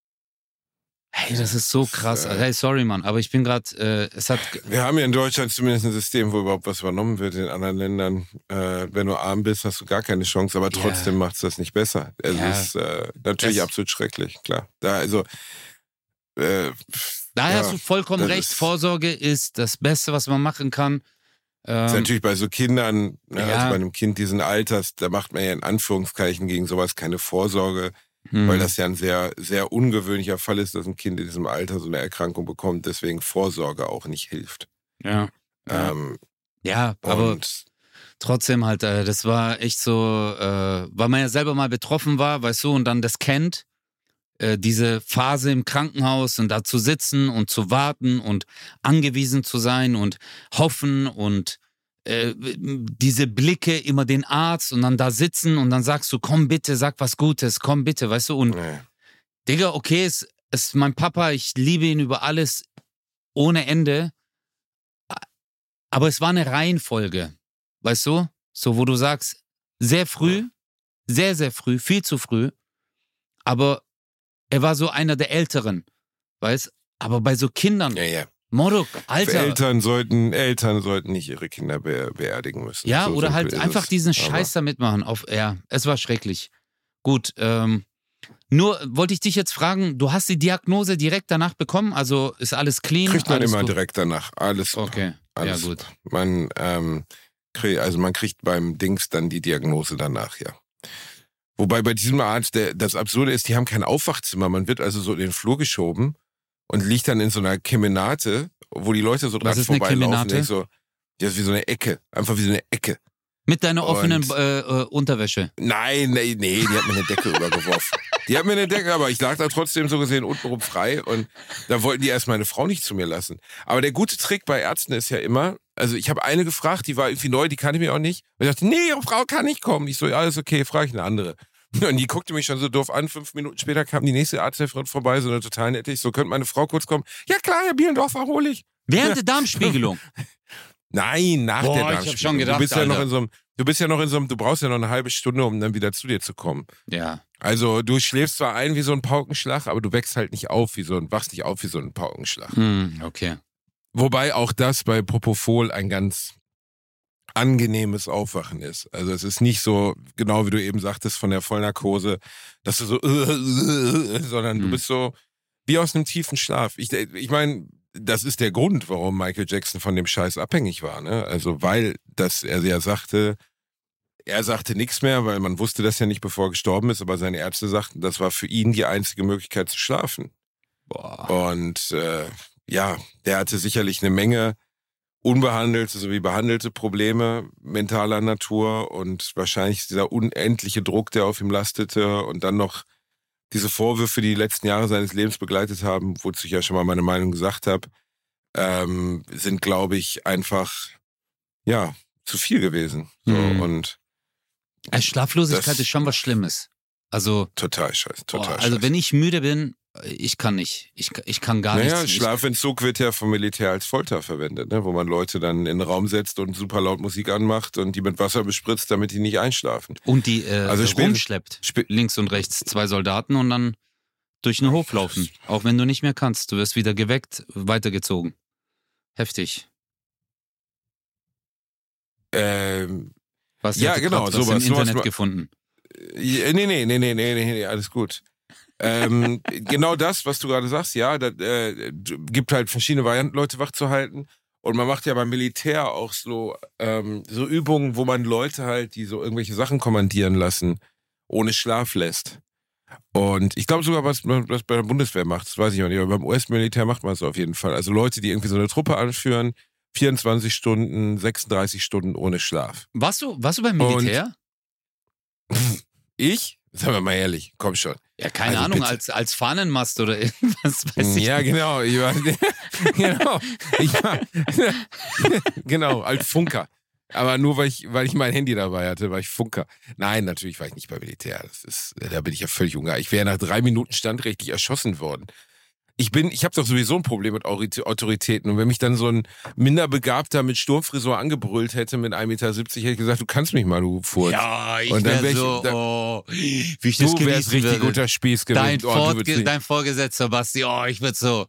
Hey, das ist so krass. Hey, sorry, Mann, aber ich bin gerade, äh, es hat... Wir haben ja in Deutschland zumindest ein System, wo überhaupt was übernommen wird. In anderen Ländern, äh, wenn du arm bist, hast du gar keine Chance, aber trotzdem Ja. macht es das nicht besser. Es Ja. ist äh, natürlich Das- absolut schrecklich, klar. Da, also, äh, Da ja, hast du vollkommen das recht. ist- Vorsorge ist das Beste, was man machen kann. ist Ähm, natürlich bei so Kindern, ne, ja. also bei einem Kind diesen Alters, da macht man ja in Anführungszeichen gegen sowas keine Vorsorge, hm, weil das ja ein sehr, sehr ungewöhnlicher Fall ist, dass ein Kind in diesem Alter so eine Erkrankung bekommt, deswegen Vorsorge auch nicht hilft. ja. Ja. Ähm, Ja, aber und trotzdem halt, äh, das war echt so, äh, weil man ja selber mal betroffen war, weißt du, und dann das kennt, äh, diese Phase im Krankenhaus und da zu sitzen und zu warten und angewiesen zu sein und hoffen und äh, diese Blicke, immer den Arzt und dann da sitzen und dann sagst du, komm bitte, sag was Gutes, komm bitte, weißt du, und nee. Digga, okay, es ist mein Papa, ich liebe ihn über alles ohne Ende, aber es war eine Reihenfolge, weißt du, so wo du sagst, sehr früh, sehr, sehr früh, viel zu früh, aber er war so einer der Älteren, weißt, aber bei so Kindern, Ja, ja. Moruk, Für Alter, Eltern sollten, Eltern sollten nicht ihre Kinder be beerdigen müssen. ja, So oder simpel halt ist einfach es. diesen Aber- Scheiß da mitmachen, auf, ja, es war schrecklich. Gut, ähm, nur wollte ich dich jetzt fragen, du hast die Diagnose direkt danach bekommen, also ist alles clean? Kriegt man alles immer gut? direkt danach. Alles. Okay, alles. ja gut. Man, ähm, krieg, also man kriegt beim Dings dann die Diagnose danach, ja. Wobei bei diesem Arzt, der, das Absurde ist, die haben kein Aufwachzimmer. Man wird also so in den Flur geschoben und liegt dann in so einer Kemenate, wo die Leute so dran Was ist eine vorbeilaufen. Kemenate? Und ich so, das ist wie so eine Ecke. Einfach wie so eine Ecke. Mit deiner Und- offenen äh, äh, Unterwäsche. Nein, nee, nee, die hat mir eine Decke rübergeworfen. Die hat mir eine Decke, aber ich lag da trotzdem so gesehen untenrum frei und da wollten die erst meine Frau nicht zu mir lassen. Aber der gute Trick bei Ärzten ist ja immer, also ich habe eine gefragt, die war irgendwie neu, die kannte mich auch nicht. Und ich dachte, nee, ihre Frau kann nicht kommen. Ich so, ja, ist okay, frage ich eine andere. Und die guckte mich schon so doof an. Fünf Minuten später kam die nächste Arzthelferin vorbei, so eine total nette. Ich so, könnte meine Frau kurz kommen? Ja klar, Herr Bielendorfer, hol ich. Während der Darmspiegelung. Nein, nach Boah, der ich hab Darmspiegelung. schon gedacht, du bist ja noch Alter. in so einem, du bist ja noch in so einem, du brauchst ja noch eine halbe Stunde, um dann wieder zu dir zu kommen. Ja. Also du schläfst zwar ein wie so ein Paukenschlag, aber du wächst halt nicht auf wie so ein, wachst nicht auf wie so ein Paukenschlag. Hm, okay. Wobei auch das bei Propofol ein ganz angenehmes Aufwachen ist. Also es ist nicht so, genau wie du eben sagtest, von der Vollnarkose, dass du so, sondern du Hm. bist so wie aus einem tiefen Schlaf. Ich, ich meine, das ist der Grund, warum Michael Jackson von dem Scheiß abhängig war. Ne? Also weil das, er ja sagte, er sagte nichts mehr, weil man wusste das ja nicht, bevor er gestorben ist, aber seine Ärzte sagten, das war für ihn die einzige Möglichkeit zu schlafen. Boah. Und äh, ja, der hatte sicherlich eine Menge unbehandelte sowie behandelte Probleme mentaler Natur und wahrscheinlich dieser unendliche Druck, der auf ihm lastete und dann noch diese Vorwürfe, die die letzten Jahre seines Lebens begleitet haben, wozu ich ja schon mal meine Meinung gesagt habe, ähm, sind, glaube ich, einfach, ja, zu viel gewesen. So, Mhm. und Also Schlaflosigkeit das- ist schon was Schlimmes. Also, total scheiße, total boah, scheiße. also wenn ich müde bin, ich kann nicht. Ich, ich kann gar Naja, nichts. Ich- Schlafentzug wird ja vom Militär als Folter verwendet, ne? Wo man Leute dann in den Raum setzt und super laut Musik anmacht und die mit Wasser bespritzt, damit die nicht einschlafen. Und die äh, Also spät- rumschleppt. spä- Links und rechts zwei Soldaten und dann durch den Hof laufen. Auch wenn du nicht mehr kannst. Du wirst wieder geweckt, weitergezogen. Heftig. Ähm, Was Ja, hatte genau, grad was sowas- im sowas Internet ma- gefunden. äh, nee, nee, nee, nee, nee, nee, nee, alles gut. ähm, genau das, was du gerade sagst, ja, das äh, gibt halt verschiedene Varianten, Leute wach zu halten. Und man macht ja beim Militär auch so, ähm, so Übungen, wo man Leute halt, die so irgendwelche Sachen kommandieren lassen, ohne Schlaf lässt. Und ich glaube sogar, was man was bei der Bundeswehr macht, das weiß ich auch nicht, aber beim U S-Militär macht man es auf jeden Fall. Also Leute, die irgendwie so eine Truppe anführen, vierundzwanzig Stunden, sechsunddreißig Stunden ohne Schlaf. Warst du, warst du beim Militär? Ich? Sagen wir mal ehrlich, komm schon. Ja, keine Also Ahnung, bitte. als, als Fahnenmast oder irgendwas, weiß ich Ja, nicht. genau. Ich war, genau. Ich war, genau, als Funker. Aber nur, weil ich, weil ich mein Handy dabei hatte, war ich Funker. Nein, natürlich war ich nicht beim Militär. Das ist, da bin ich ja völlig ungar. Ich wäre nach drei Minuten standrechtlich erschossen worden. Ich bin, ich habe doch sowieso ein Problem mit Autoritä- Autoritäten. Und wenn mich dann so ein Minderbegabter mit Sturmfrisur angebrüllt hätte mit ein Meter siebzig, hätte ich gesagt, du kannst mich mal, du Furz. Ja, ich Und dann wär wäre ich- so, da- oh, wie ich das Du wärst genießen richtig würde. guter Spieß gewesen. Dein, Oh, du Fortge würdest nicht- dein Vorgesetzter, Basti, oh, ich würde so.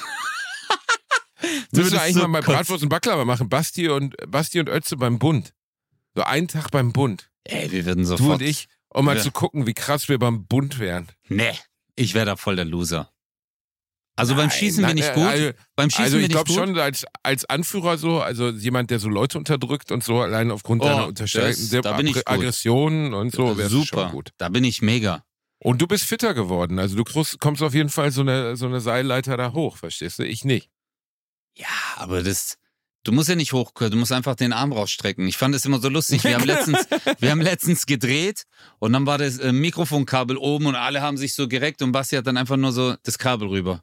Müssen wir würdest eigentlich so mal bei kotzen. Bratwurst und Baklava machen. Basti und, Basti und Ötze beim Bund. So einen Tag beim Bund. Ey, wir würden Du sofort. und ich, um mal Ja. zu gucken, wie krass wir beim Bund wären. Nee, ich wäre da voll der Loser. Also beim Nein, Schießen nein, bin ich äh, gut. Also, beim Schießen also bin ich ich glaube gut. schon als, als Anführer so, also jemand, der so Leute unterdrückt und so, allein aufgrund Oh, deiner das- unterstellten da bin ich gut. Aggressionen und so, wärst du Super, schon gut. da bin ich mega. Und du bist fitter geworden. Also du kriegst- kommst auf jeden Fall so eine, so eine Seilleiter da hoch, verstehst du? Ich nicht. Ja, aber das, du musst ja nicht hoch, du musst einfach den Arm rausstrecken. Ich fand es immer so lustig. Wir haben letztens, wir haben letztens gedreht und dann war das äh, Mikrofonkabel oben und alle haben sich so gereckt und Basti hat dann einfach nur so das Kabel rüber.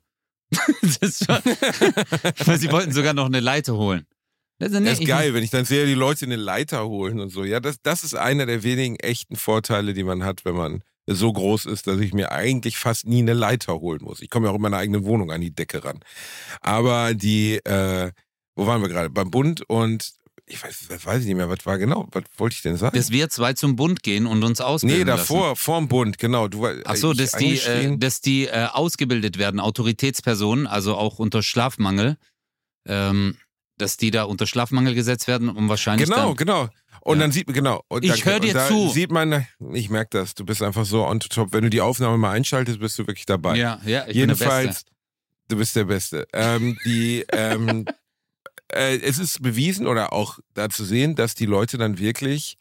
Das war, weil sie wollten sogar noch eine Leiter holen. Also, nee, Das ist ich- geil, wenn ich dann sehe, die Leute eine Leiter holen und so. Ja, das, das ist einer der wenigen echten Vorteile, die man hat, wenn man so groß ist, dass ich mir eigentlich fast nie eine Leiter holen muss. Ich komme ja auch in meiner eigenen Wohnung an die Decke ran. Aber die, äh, wo waren wir gerade? Beim Bund und ich weiß, das weiß ich nicht mehr, was war genau, was wollte ich denn sagen? Dass wir zwei zum Bund gehen und uns ausbilden nee, lassen. davor, vorm Bund, genau. Du, war- Ach so, ich dass die, äh, angeschrien. dass die äh, ausgebildet werden, Autoritätspersonen, also auch unter Schlafmangel, ähm, dass die da unter Schlafmangel gesetzt werden, um wahrscheinlich Genau, dann... genau. Und Ja. dann sieht man, genau. Und Ich dann- hör dir und da zu. Sieht man, ich merke das, du bist einfach so on top. Wenn du die Aufnahme mal einschaltest, bist du wirklich dabei. Ja, ja, ich Jedenfalls, bin der Beste. du bist der Beste. Ähm, die, ähm, äh, es ist bewiesen oder auch da zu sehen, dass die Leute dann wirklich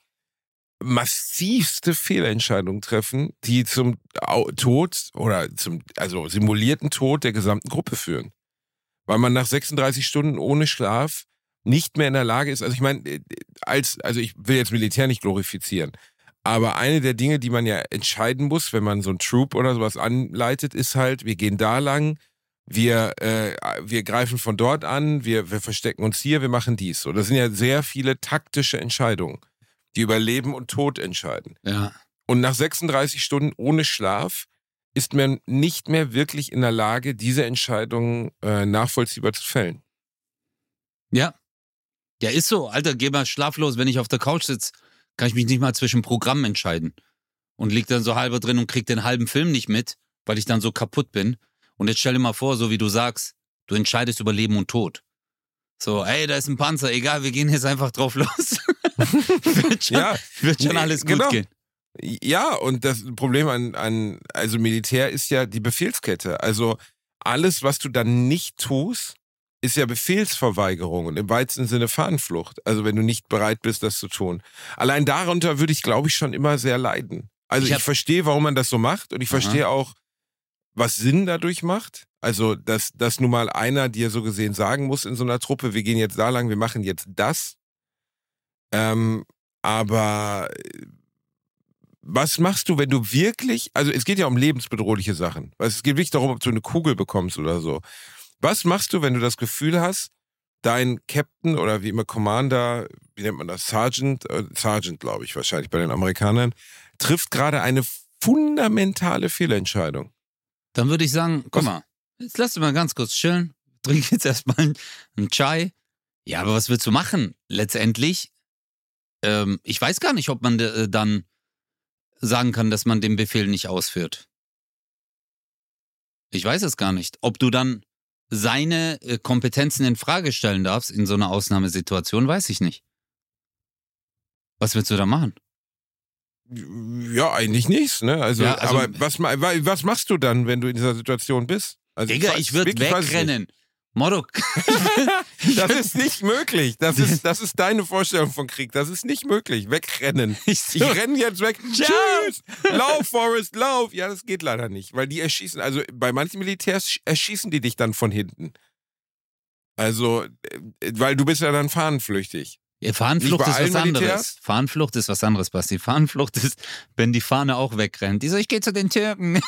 massivste Fehlentscheidungen treffen, die zum Au- Tod oder zum also simulierten Tod der gesamten Gruppe führen. Weil man nach sechsunddreißig Stunden ohne Schlaf nicht mehr in der Lage ist, also ich meine, äh, als, also ich will jetzt Militär nicht glorifizieren, aber eine der Dinge, die man ja entscheiden muss, wenn man so ein Troop oder sowas anleitet, ist halt, wir gehen da lang, wir, äh, wir greifen von dort an, wir, wir verstecken uns hier, wir machen dies. So, das sind ja sehr viele taktische Entscheidungen, die über Leben und Tod entscheiden. Ja. Und nach sechsunddreißig Stunden ohne Schlaf ist man nicht mehr wirklich in der Lage, diese Entscheidungen äh, nachvollziehbar zu fällen. Ja. Ja, ist so. Alter, geh mal schlaflos, wenn ich auf der Couch sitze, kann ich mich nicht mal zwischen Programmen entscheiden. Und lieg dann so halber drin und krieg den halben Film nicht mit, weil ich dann so kaputt bin. Und jetzt stell dir mal vor, so wie du sagst, du entscheidest über Leben und Tod. So, ey, da ist ein Panzer, egal, wir gehen jetzt einfach drauf los. wird schon, Ja, wird schon nee, alles gut genau. gehen. Ja, und das Problem an, an also Militär ist ja die Befehlskette. Also alles, was du dann nicht tust, ist ja Befehlsverweigerung und im weitesten Sinne Fahnenflucht. Also wenn du nicht bereit bist, das zu tun. Allein darunter würde ich, glaube ich, schon immer sehr leiden. Also Ich ich, hab- verstehe, warum man das so macht und ich Aha. verstehe auch, was Sinn dadurch macht. Also, dass, dass nun mal einer dir so gesehen sagen muss in so einer Truppe, wir gehen jetzt da lang, wir machen jetzt das. Ähm, aber was machst du, wenn du wirklich, also es geht ja um lebensbedrohliche Sachen. Es geht nicht darum, ob du eine Kugel bekommst oder so. Was machst du, wenn du das Gefühl hast, dein Captain oder wie immer Commander, wie nennt man das, Sergeant, äh, Sergeant glaube ich wahrscheinlich bei den Amerikanern, trifft gerade eine fundamentale Fehlentscheidung? Dann würde ich sagen, guck Was? mal, jetzt lass dich mal ganz kurz chillen, trink jetzt erstmal einen Chai. Ja, aber was willst du machen? Letztendlich, ähm, ich weiß gar nicht, ob man äh, dann sagen kann, dass man den Befehl nicht ausführt. Ich weiß es gar nicht. Ob du dann seine äh, Kompetenzen in Frage stellen darfst in so einer Ausnahmesituation, weiß ich nicht. Was willst du da machen? Ja, eigentlich nichts, ne? Also, Ja, also- aber was, ma- wa- was machst du dann, wenn du in dieser Situation bist? Also, Digga, weiß- ich würde wirklich weiß ich wegrennen. Motto. nicht. Das ist nicht möglich. Das ist, das ist deine Vorstellung von Krieg. Das ist nicht möglich. Wegrennen. Ich Ich renne jetzt weg. Ciao. Tschüss. Lauf, Forrest, lauf. Ja, das geht leider nicht, weil die erschießen, also bei manchen Militärs sch- erschießen die dich dann von hinten. Also, äh, weil du bist ja dann fahnenflüchtig. Ja, Fahnenflucht Nicht bei ist was allen anderes. Militärs? Fahnenflucht ist was anderes, Basti. Fahnenflucht ist, wenn die Fahne auch wegrennt. Die so, ich gehe zu den Türken.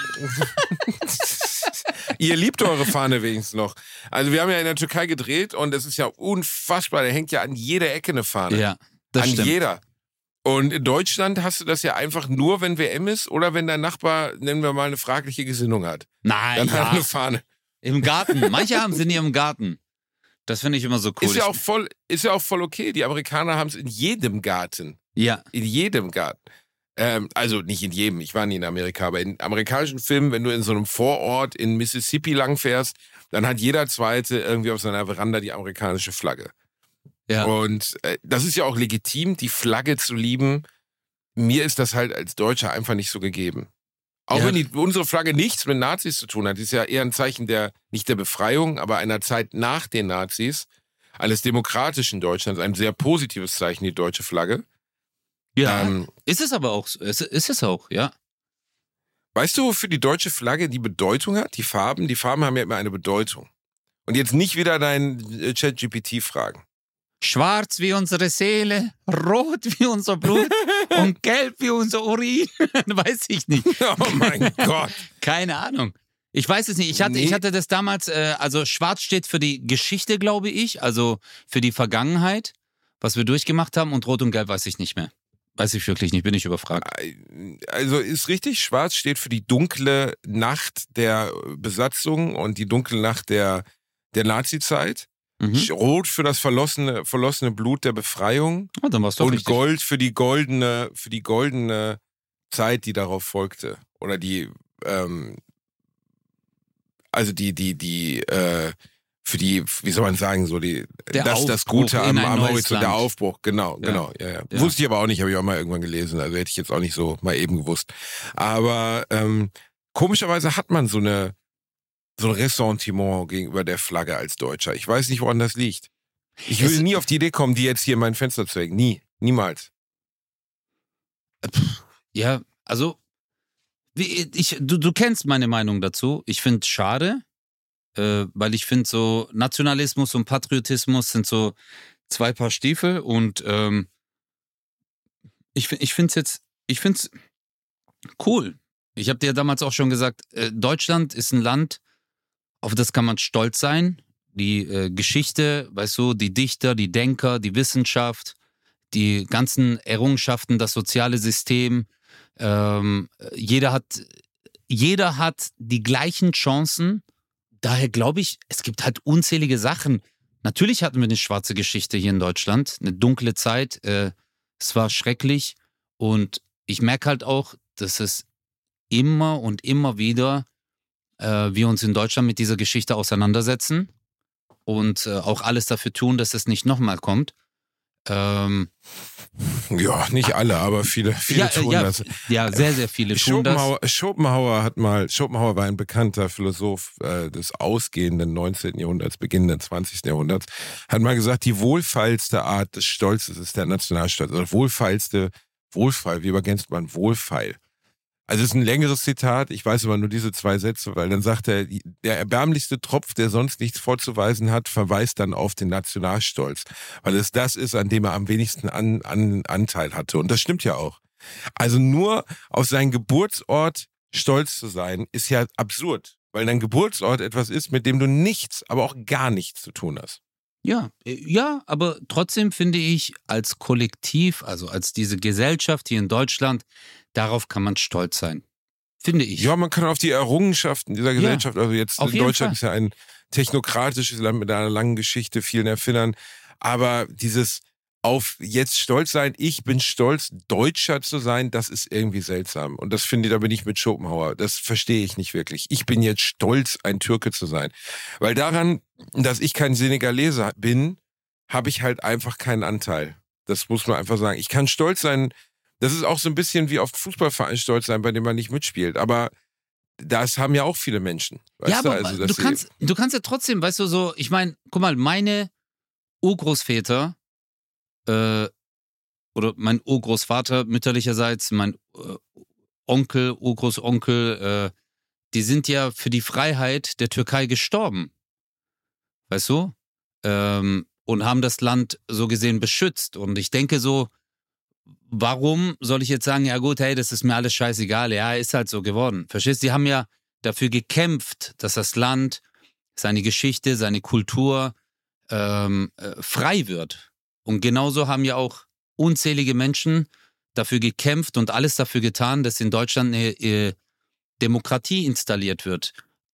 Ihr liebt eure Fahne wenigstens noch. Also wir haben ja in der Türkei gedreht und es ist ja unfassbar. Da hängt ja an jeder Ecke eine Fahne. Ja, das an stimmt. jeder. Und in Deutschland hast du das ja einfach nur, wenn W M ist oder wenn dein Nachbar, nennen wir mal, eine fragliche Gesinnung hat. Nein, Dann hat er ja. eine Fahne. Im Garten. Manche haben sie in ihrem Garten. Das finde ich immer so cool. Ist ja auch voll, ist ja auch voll okay. Die Amerikaner haben es in jedem Garten. ja, In jedem Garten. Ähm, also nicht in jedem, ich war nie in Amerika, aber in amerikanischen Filmen, wenn du in so einem Vorort in Mississippi langfährst, dann hat jeder Zweite irgendwie auf seiner Veranda die amerikanische Flagge. ja. Und äh, das ist ja auch legitim, die Flagge zu lieben. Mir ist das halt als Deutscher einfach nicht so gegeben. Auch Ja. wenn die, unsere Flagge nichts mit Nazis zu tun hat, ist ja eher ein Zeichen der, nicht der Befreiung, aber einer Zeit nach den Nazis, eines demokratischen Deutschlands, ein sehr positives Zeichen, die deutsche Flagge. ja. Ähm, Ist es aber auch so. Ist, ist es auch, ja. Weißt du, wofür die deutsche Flagge die Bedeutung hat? Die Farben, die Farben haben ja immer eine Bedeutung. Und jetzt nicht wieder dein äh, ChatGPT fragen. Schwarz wie unsere Seele, rot wie unser Blut und gelb wie unser Urin. Weiß ich nicht. Oh mein Gott. Keine Ahnung. Ich weiß es nicht. Ich hatte, Nee. ich hatte das damals, äh, also schwarz steht für die Geschichte, glaube ich, also für die Vergangenheit, was wir durchgemacht haben, und rot und gelb weiß ich nicht mehr. Weiß ich wirklich nicht, bin ich überfragt. Also ist richtig, schwarz steht für die dunkle Nacht der Besatzung und die dunkle Nacht der, der Nazi-Zeit. Mhm. Rot für das verlossene, verlossene Blut der Befreiung. Oh, dann war's doch Und richtig. Gold für die goldene, für die goldene Zeit, die darauf folgte. Oder die, ähm, also die, die, die, äh, für die, wie soll man sagen, so die, Der das, das Aufbruch Gute am, in ein am neues Horizont, der Land. Aufbruch, genau, Ja. genau, ja, ja. Ja. Wusste ich aber auch nicht, habe ich auch mal irgendwann gelesen, also hätte ich jetzt auch nicht so mal eben gewusst. Aber ähm, komischerweise hat man so eine, so ein Ressentiment gegenüber der Flagge als Deutscher. Ich weiß nicht, woran das liegt. Ich Es- würde nie auf die Idee kommen, die jetzt hier in mein Fenster zu hängen. Nie, niemals. Ja, also, wie, ich, du, du kennst meine Meinung dazu. Ich finde es schade, äh, weil ich finde so Nationalismus und Patriotismus sind so zwei Paar Stiefel und ähm, ich, fi- ich finde es jetzt, ich finde es cool. Ich habe dir damals auch schon gesagt, äh, Deutschland ist ein Land, auf das kann man stolz sein. Die äh, Geschichte, weißt du, die Dichter, die Denker, die Wissenschaft, die ganzen Errungenschaften, das soziale System. Ähm, jeder hat, jeder hat die gleichen Chancen. Daher glaube ich, es gibt halt unzählige Sachen. Natürlich hatten wir eine schwarze Geschichte hier in Deutschland, eine dunkle Zeit. Äh, es war schrecklich und ich merke halt auch, dass es immer und immer wieder äh, wir uns in Deutschland mit dieser Geschichte auseinandersetzen und äh, auch alles dafür tun, dass es nicht nochmal kommt. Ähm, Ja, nicht alle, aber viele, viele ja, äh, tun ja, das. ja, sehr, sehr viele tun das. Schopenhauer, Schopenhauer hat mal, Schopenhauer war ein bekannter Philosoph äh, des ausgehenden neunzehnten. Jahrhunderts, beginnenden zwanzigsten. Jahrhunderts, hat mal gesagt, die wohlfeilste Art des Stolzes ist der Nationalstolz. Also wohlfeilste, Wohlfeil, wie übergänzt man Wohlfeil? Also es ist ein längeres Zitat, ich weiß aber nur diese zwei Sätze, weil dann sagt er, der erbärmlichste Tropf, der sonst nichts vorzuweisen hat, verweist dann auf den Nationalstolz, weil es das ist, an dem er am wenigsten an, an, Anteil hatte. Und das stimmt ja auch. Also nur auf seinen Geburtsort stolz zu sein, ist ja absurd, weil dein Geburtsort etwas ist, mit dem du nichts, aber auch gar nichts zu tun hast. Ja, äh, ja, aber trotzdem finde ich, als Kollektiv, also als diese Gesellschaft hier in Deutschland, darauf kann man stolz sein. Finde ich. Ja, man kann auf die Errungenschaften dieser Gesellschaft, ja, also jetzt in Deutschland ist ja ein technokratisches Land mit einer langen Geschichte, vielen Erfindern, aber dieses auf jetzt stolz sein, ich bin stolz, Deutscher zu sein, das ist irgendwie seltsam. Und das finde ich, da bin ich mit Schopenhauer. Das verstehe ich nicht wirklich. Ich bin jetzt stolz, ein Türke zu sein. Weil daran, dass ich kein Senegaleser bin, habe ich halt einfach keinen Anteil. Das muss man einfach sagen. Ich kann stolz sein, das ist auch so ein bisschen wie auf Fußballverein stolz sein, bei dem man nicht mitspielt. Aber das haben ja auch viele Menschen. Weißt ja, du? aber Also, du, kannst, du kannst ja trotzdem, weißt du, so, ich meine, guck mal, meine Urgroßväter, Äh, oder mein Urgroßvater mütterlicherseits, mein äh, Onkel, Urgroßonkel, äh, die sind ja für die Freiheit der Türkei gestorben. Weißt du? Ähm, und haben das Land so gesehen beschützt. Und ich denke so, warum soll ich jetzt sagen, ja gut, hey, das ist mir alles scheißegal. Ja, ist halt so geworden. Verstehst du? Die haben ja dafür gekämpft, dass das Land, seine Geschichte, seine Kultur ähm, äh, frei wird. Und genauso haben ja auch unzählige Menschen dafür gekämpft und alles dafür getan, dass in Deutschland eine äh, Demokratie installiert wird.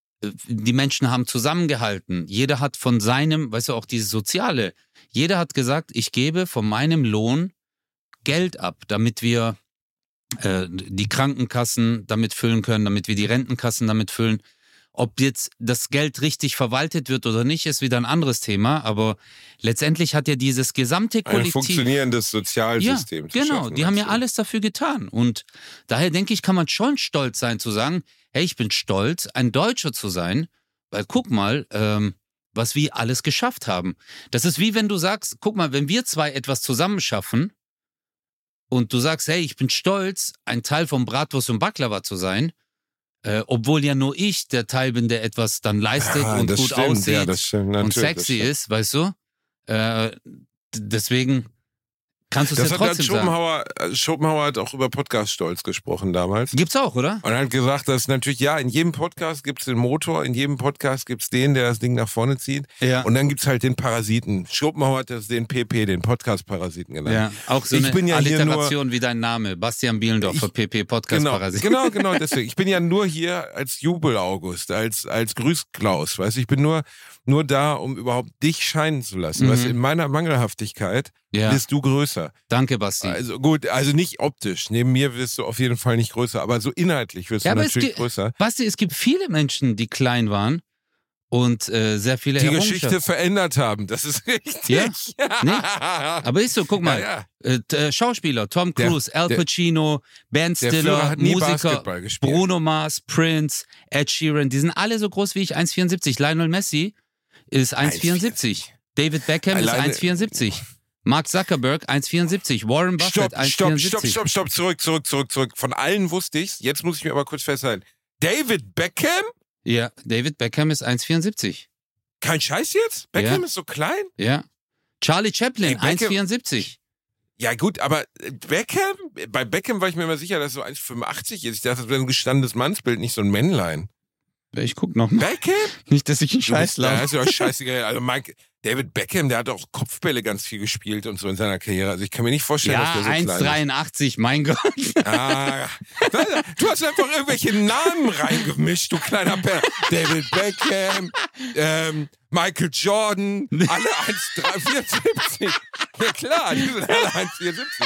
Die Menschen haben zusammengehalten. Jeder hat von seinem, weißt du, auch dieses Soziale, jeder hat gesagt, ich gebe von meinem Lohn Geld ab, damit wir äh, die Krankenkassen damit füllen können, damit wir die Rentenkassen damit füllen. Ob jetzt das Geld richtig verwaltet wird oder nicht, ist wieder ein anderes Thema. Aber letztendlich hat ja dieses gesamte Kollektiv... Ein funktionierendes Sozialsystem. Ja, genau. Die haben ja alles dafür getan. Und daher denke ich, kann man schon stolz sein zu sagen, hey, ich bin stolz, ein Deutscher zu sein, weil guck mal, ähm, was wir alles geschafft haben. Das ist wie wenn du sagst, guck mal, wenn wir zwei etwas zusammen schaffen und du sagst, hey, ich bin stolz, ein Teil von Bratwurst und Baklava zu sein, Äh, obwohl ja nur ich der Teil bin, der etwas dann leistet ja, und gut stimmt, aussieht ja, das stimmt, und sexy ist, weißt du? Äh, deswegen kannst du es ja trotzdem Schopenhauer, sagen. Schopenhauer hat auch über Podcast-Stolz gesprochen damals. Gibt's auch, oder? Und er hat gesagt, dass natürlich, ja, in jedem Podcast gibt's den Motor, in jedem Podcast gibt's den, der das Ding nach vorne zieht. Ja. Und dann gibt's halt den Parasiten. Schopenhauer hat das den P P, den Podcast-Parasiten genannt. Ja, auch so ich eine bin ja Alliteration nur, wie dein Name, Bastian Bielendorfer, ich, P P, Podcast-Parasit. Genau, genau, genau, deswegen. Ich bin ja nur hier als Jubel-August, als, als Grüß-Klaus, weißt du? Ich bin nur, nur da, um überhaupt dich scheinen zu lassen. Mhm. Weißt du, in meiner Mangelhaftigkeit ja. bist du größer. Danke, Basti. Also gut, also nicht optisch. Neben mir wirst du auf jeden Fall nicht größer, aber so inhaltlich wirst ja, du natürlich größer. Basti, es gibt viele Menschen, die klein waren und äh, sehr viele die Geschichte verändert haben. Das ist richtig. Ja, nee. Aber ist so, guck mal, ja, ja. Äh, Schauspieler, Tom Cruise, der, Al Pacino, Ben Stiller, Musiker, Bruno Mars, Prince, Ed Sheeran, die sind alle so groß wie ich, eins Komma vierundsiebzig. Lionel Messi ist eins Komma vierundsiebzig. David Beckham Alleine. ist eins Komma vierundsiebzig. Mark Zuckerberg eins Komma vierundsiebzig. Warren Buffett eins Komma vierundsiebzig. Stopp, stopp, stopp, stopp, zurück, zurück, zurück, zurück. Von allen wusste ich's. Jetzt muss ich mir aber kurz festhalten. David Beckham? Ja, David Beckham ist eins Komma vierundsiebzig. Kein Scheiß jetzt? Beckham ja. ist so klein? Ja. Charlie Chaplin, eins Komma vierundsiebzig. Ja gut, aber Beckham? Bei Beckham war ich mir immer sicher, dass er so eins Komma fünfundachtzig ist. Ich dachte, das wäre ein gestandenes Mannsbild, nicht so ein Männlein. Ich guck noch mal. Beckham? Nicht, dass ich einen Scheiß laufe. Ja, ist ja auch scheißegal. Also Mike, David Beckham, der hat auch Kopfbälle ganz viel gespielt und so in seiner Karriere. Also ich kann mir nicht vorstellen, ja, dass der so eins klein Komma dreiundachtzig, mein Gott. Ah, du hast einfach irgendwelche Namen reingemischt, du kleiner Bär. David Beckham, ähm, Michael Jordan, alle eins Komma vierundsiebzig. Ja klar, die sind alle eins Komma vierundsiebzig.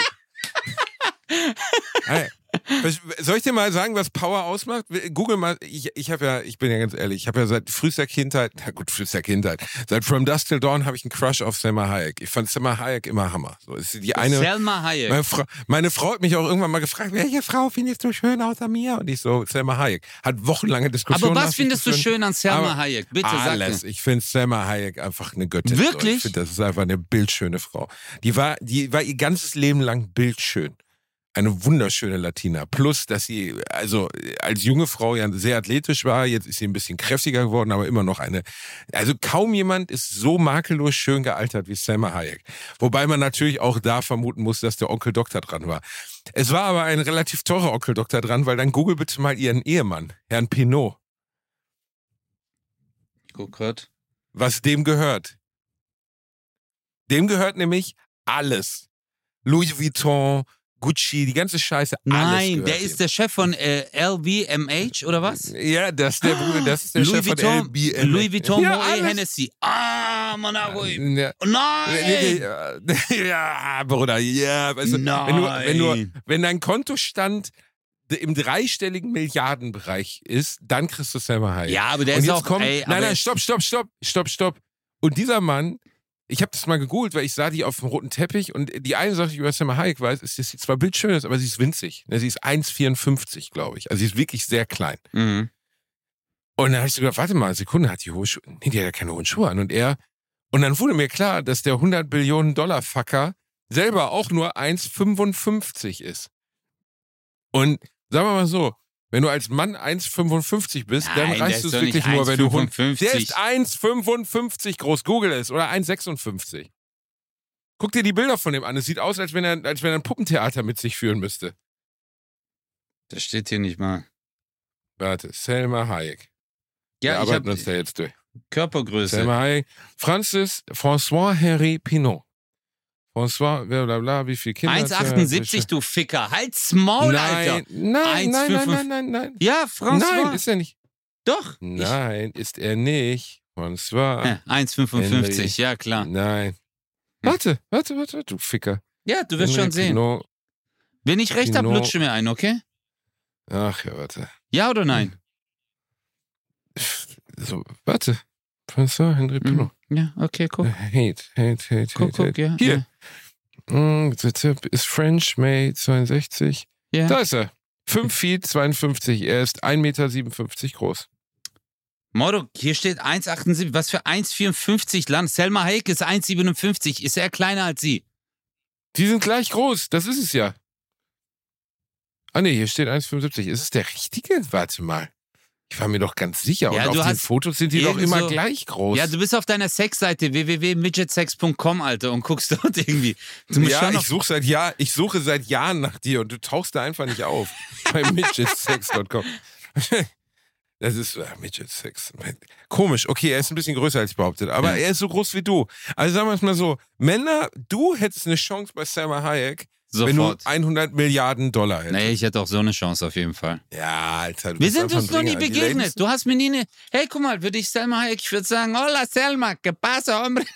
Hey. Soll ich dir mal sagen, was Power ausmacht? Google mal, ich, ich habe ja, ich bin ja ganz ehrlich, ich habe ja seit frühester Kindheit, na gut, frühester Kindheit, seit From Dusk Till Dawn habe ich einen Crush auf Selma Hayek. Ich fand Selma Hayek immer Hammer. So ist die eine. Selma Hayek. Meine Frau, meine Frau hat mich auch irgendwann mal gefragt, welche Frau findest du schön außer mir? Und ich so, Selma Hayek. Hat wochenlange Diskussionen. Aber was findest du schön an Selma Hayek? Bitte sag mir. Alles. Ich finde Selma Hayek einfach eine Göttin. Wirklich? So. Ich finde, das ist einfach eine bildschöne Frau. Die war, die war ihr ganzes Leben lang bildschön. Eine wunderschöne Latina. Plus, dass sie also als junge Frau ja sehr athletisch war. Jetzt ist sie ein bisschen kräftiger geworden, aber immer noch eine. Also kaum jemand ist so makellos schön gealtert wie Salma Hayek. Wobei man natürlich auch da vermuten muss, dass der Onkel Doktor dran war. Es war aber ein relativ teurer Onkel Doktor dran, weil dann google bitte mal ihren Ehemann, Herrn Pinault. Ich guck grad. Was dem gehört. Dem gehört nämlich alles. Louis Vuitton, Gucci, die ganze Scheiße, alles Nein, der ihm. ist der Chef von äh, L V M H oder was? Ja, das ist der Bruder, das ist der Louis Chef Vuitton, von L B M. Louis Vuitton, ja, Moet alles. Hennessy. Ah, Monaco. Ja. Oh, nein! Ja, Bruder, ja. Weißt du, Nein. wenn, du, wenn, du, wenn dein Kontostand im dreistelligen Milliardenbereich ist, dann kriegst du Salma Hayek. Ja, aber der Und ist jetzt auch... kommt, ey, nein, aber nein, stopp, stopp, stopp, stopp, stopp. Und dieser Mann, ich habe das mal gegoogelt, weil ich sah die auf dem roten Teppich und die eine Sache, die ich über Salma Hayek weiß, ist, dass sie zwar bildschön ist, aber sie ist winzig. Sie ist eins Komma vierundfünfzig, glaube ich. Also sie ist wirklich sehr klein. Mhm. Und dann habe ich so gedacht, warte mal, eine Sekunde, hat die hohe Schuhe? Nee, die hat ja keine hohen Schuhe an. Und er, und dann wurde mir klar, dass der hundert Billionen Dollar Fucker selber auch nur eins Komma fünfundfünfzig ist. Und sagen wir mal so, wenn du als Mann eins Komma fünfundfünfzig bist, Nein, dann der reißt ist du es doch nicht wirklich nur, wenn du Hund. fünfundfünfzig. Der ist eins Komma fünfundfünfzig groß, Google es, oder eins Komma sechsundfünfzig. Guck dir die Bilder von dem an. Es sieht aus, als wenn er, als wenn er ein Puppentheater mit sich führen müsste. Das steht hier nicht mal. Warte, Salma Hayek. Wir Ja, ich arbeiten habe uns da jetzt durch. Körpergröße. Salma Hayek. Francis, François-Henri Pinault. François, bla bla bla, wie viele Kinder eins hat Komma er? achtundsiebzig, du Ficker. Halt's Maul, Alter. Nein, nein, nein, nein, eins Komma nein, nein, nein. Ja, François. Nein, ist er nicht. Doch. Nein, ist er nicht. François. Ich, ja, eins Komma fünfundfünfzig, ja klar. Nein. Warte, warte, warte, du Ficker. Ja, du wirst Henri schon sehen. Pinault. Wenn ich recht habe, Pinot. lutsche mir ein, okay? Ach ja, warte. Ja oder nein? So, warte. François Henri Pinault. Ja, okay, guck. Hate, hate, hate, Guck, hate, guck, ja. hate. Hier. Mm, Ist French, May zweiundsechzig. Ja. Da ist er. fünf Feet zweiundfünfzig. Er ist ein Meter siebenundfünfzig groß. Moro, hier steht eins Komma achtundsiebzig. Was für eins Komma vierundfünfzig Land? Selma Hayek ist eins Komma siebenundfünfzig. Ist er kleiner als sie? Die sind gleich groß. Das ist es ja. Ah ne, hier steht eins Komma fünfundsiebzig. Ist es der richtige? Warte mal. Ich war mir doch ganz sicher. Ja, Und du auf den hast Fotos sind die doch irgend immer so- gleich groß. Ja, du bist auf deiner Sexseite w w w punkt midget sex punkt com, Alter, und guckst dort irgendwie. Du musst ja, schon ich noch suche seit Jahr, ich suche seit Jahren nach dir und du tauchst da einfach nicht auf. Bei midget sex punkt com. Das ist äh, Midget Sex. Komisch. Okay, er ist ein bisschen größer als ich behauptet, aber Ja. er ist so groß wie du. Also sagen wir es mal so, Männer, du hättest eine Chance bei Salma Hayek, wenn sofort. du hundert Milliarden Dollar hättest. Nee, ich hätte auch so eine Chance auf jeden Fall. Ja, Alter. du Wir bist sind einfach uns ein noch nie Bringer. Die begegnet. Ladies- Du hast mir nie eine. Hey, guck mal, würde ich Selma Hayek, ich würde sagen, hola Selma, que pasa, hombre.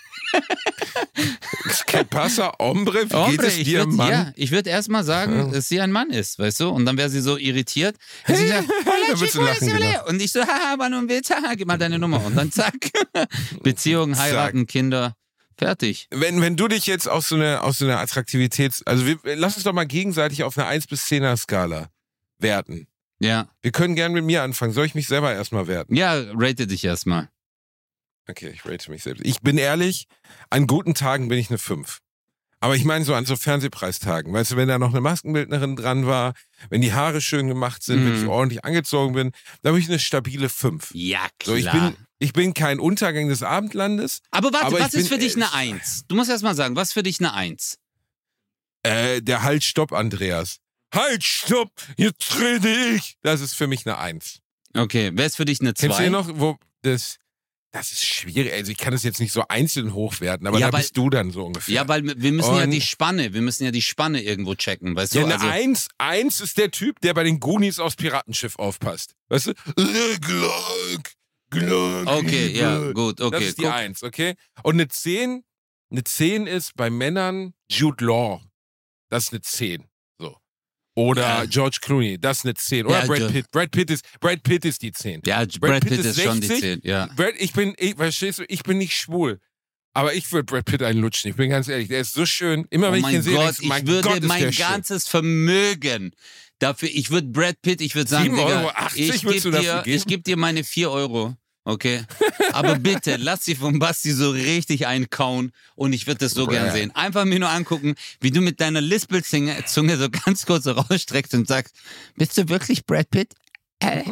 Que pasa, hombre? Wie geht Hombre, es ich dir, würd, Mann? ja, ich würde erst mal sagen, Ja. dass sie ein Mann ist, weißt du? Und dann wäre sie so irritiert. Und sie sagt, hola, Da würdest du chico, lachen, es genau. Und ich so, haha, wann und willst, haha, gib mal deine Nummer. Und dann zack, Beziehung, heiraten, Kinder, fertig. Wenn, wenn du dich jetzt aus so einer, aus so einer Attraktivitäts... Also wir, lass uns doch mal gegenseitig auf einer eins bis zehner Skala werten. Ja, Wir können gern mit mir anfangen. Soll ich mich selber erstmal werten? ja, rate dich erstmal. Okay, ich rate mich selbst. Ich bin ehrlich, an guten Tagen bin ich eine fünf. Aber ich meine so an so Fernsehpreistagen. Weißt du, wenn da noch eine Maskenbildnerin dran war, wenn die Haare schön gemacht sind, wenn Mhm. ich ordentlich angezogen bin, dann bin ich eine stabile fünf. Ja, So, klar. ich bin, ich bin kein Untergang des Abendlandes. aber warte, aber was ich ist bin- für dich eine Eins? Du musst erst mal sagen, was ist für dich eine Eins? Äh, der Halt, Stopp, Andreas. Halt, Stopp, jetzt rede ich. Das ist für mich eine Eins. Okay, wer ist für dich eine Kennst du Zwei? hier noch, wo das... Das ist schwierig. Also ich kann das jetzt nicht so einzeln hochwerten, aber Ja, da weil- bist du dann so ungefähr. Ja, weil wir müssen ja Und- die Spanne, wir müssen ja die Spanne irgendwo checken, weißt Ja, du? eine Also, Eins, Eins ist der Typ, der bei den Goonies aufs Piratenschiff aufpasst. Weißt du? Äh, Glück, Glück. okay, Liebe. ja, gut, okay. Das ist die guck. Eins, okay? Und eine Zehn, eine Zehn ist bei Männern Jude Law. Das ist eine Zehn. So. Oder Ja. George Clooney, das ist eine Zehn. Oder Ja, Brad Jo- Pitt. Brad Pitt ist, Brad Pitt ist die Zehn. Ja, Brad, Pitt ist schon die sechzig. Zehn, ja. Brad, ich bin, ich, verstehst du, ich bin nicht schwul. Aber ich würde Brad Pitt einlutschen. Ich bin ganz ehrlich, der ist so schön. Immer Oh wenn ich mein ihn sehe, Gott, denkst du, mein ich würde Gott, ist mein der schön. ganzes Vermögen dafür, ich würde Brad Pitt, ich würde sagen, sieben Digga, Euro achtzig ich würdest gebe du dafür dir, geben? ich geb dir meine vier Euro Okay? Aber bitte, lass sie vom Basti so richtig einkauen und ich würde das so gern sehen. Einfach mir nur angucken, wie du mit deiner Lispelzunge Zunge so ganz kurz so rausstreckst und sagst, bist du wirklich Brad Pitt? Äh.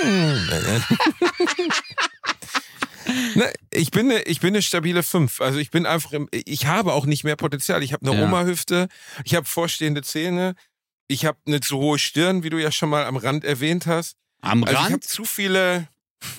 Ne, ich bin eine, ich bin eine stabile fünf. Also ich bin einfach, im, ich habe auch nicht mehr Potenzial. Ich habe eine Ja. Oma-Hüfte, ich habe vorstehende Zähne, ich habe eine zu hohe Stirn, wie du ja schon mal am Rand erwähnt hast. Am Also ich habe Rand? zu viele.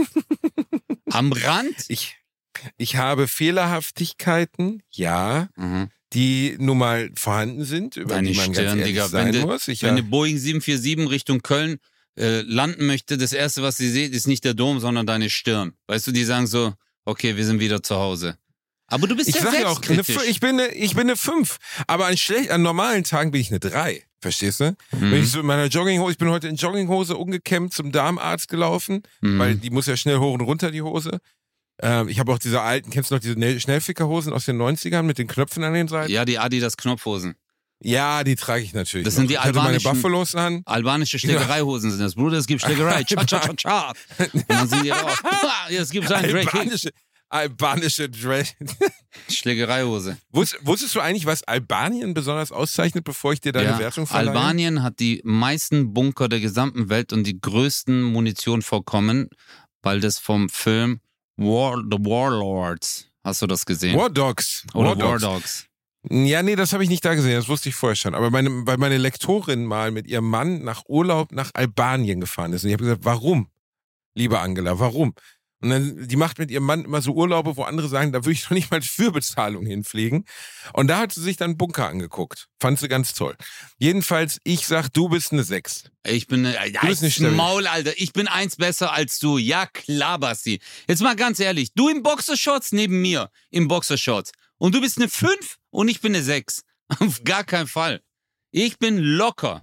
Am Rand? Ich, ich habe Fehlerhaftigkeiten, ja, Mhm. die nun mal vorhanden sind, über Deine die man Stirn, ganz ehrlich Digga. sein Wenn, de, muss. Ich wenn ja, eine Boeing sieben vier sieben Richtung Köln äh, landen möchte, das Erste, was sie sieht, ist nicht der Dom, sondern deine Stirn. Weißt du, die sagen so, okay, wir sind wieder zu Hause. Aber du bist ich ja sag ja auch, eine, selbstkritisch. Fü- ich bin eine, ich bin eine fünf. Aber an schlecht, an normalen Tagen bin ich eine drei. Verstehst du? Mhm. Wenn ich so in meiner Jogginghose, ich bin heute in Jogginghose umgekämmt zum Darmarzt gelaufen, Mhm. weil die muss ja schnell hoch und runter, die Hose. Ähm, ich habe auch diese alten, kennst du noch diese Ne- Schnellfickerhosen aus den neunzigern mit den Knöpfen an den Seiten? Ja, die Adidas Knopfhosen. Ja, die trage ich natürlich Das noch. sind die ich hatte meine albanischen- Buffalos an. Albanische Schlägereihosen sind das. Bruder, es gibt Schlägerei. Cha, cha, cha, cha. Und dann sind die raus. Jetzt gibt es einen Drake. Albanische, albanische Dress. Schlägereihose. Wusst, wusstest du eigentlich, was Albanien besonders auszeichnet, bevor ich dir deine Ja, Wertung verleihe? Albanien hat die meisten Bunker der gesamten Welt und die größten Munitionvorkommen, weil das vom Film War, The Warlords, hast du das gesehen? War Dogs. Oder War War Dogs. Dogs. Ja, nee, das habe ich nicht da gesehen, das wusste ich vorher schon. Aber meine, weil meine Lektorin mal mit ihrem Mann nach Urlaub nach Albanien gefahren ist. Und ich habe gesagt, warum, liebe Angela, warum? Und dann, die macht mit ihrem Mann immer so Urlaube, wo andere sagen, da würde ich doch nicht mal für Bezahlung hinfliegen. Und da hat sie sich dann Bunker angeguckt. Fand sie ganz toll. Jedenfalls, ich sag, du bist eine sechs. Ich bin eine, ja, bist nicht ein stabil. Maul, Alter. Ich bin eins besser als du. Ja, klar, Basti. Jetzt mal ganz ehrlich. Du im Boxershorts neben mir. Im Boxershorts. Und du bist eine fünf und ich bin eine sechs. Auf gar keinen Fall. Ich bin locker.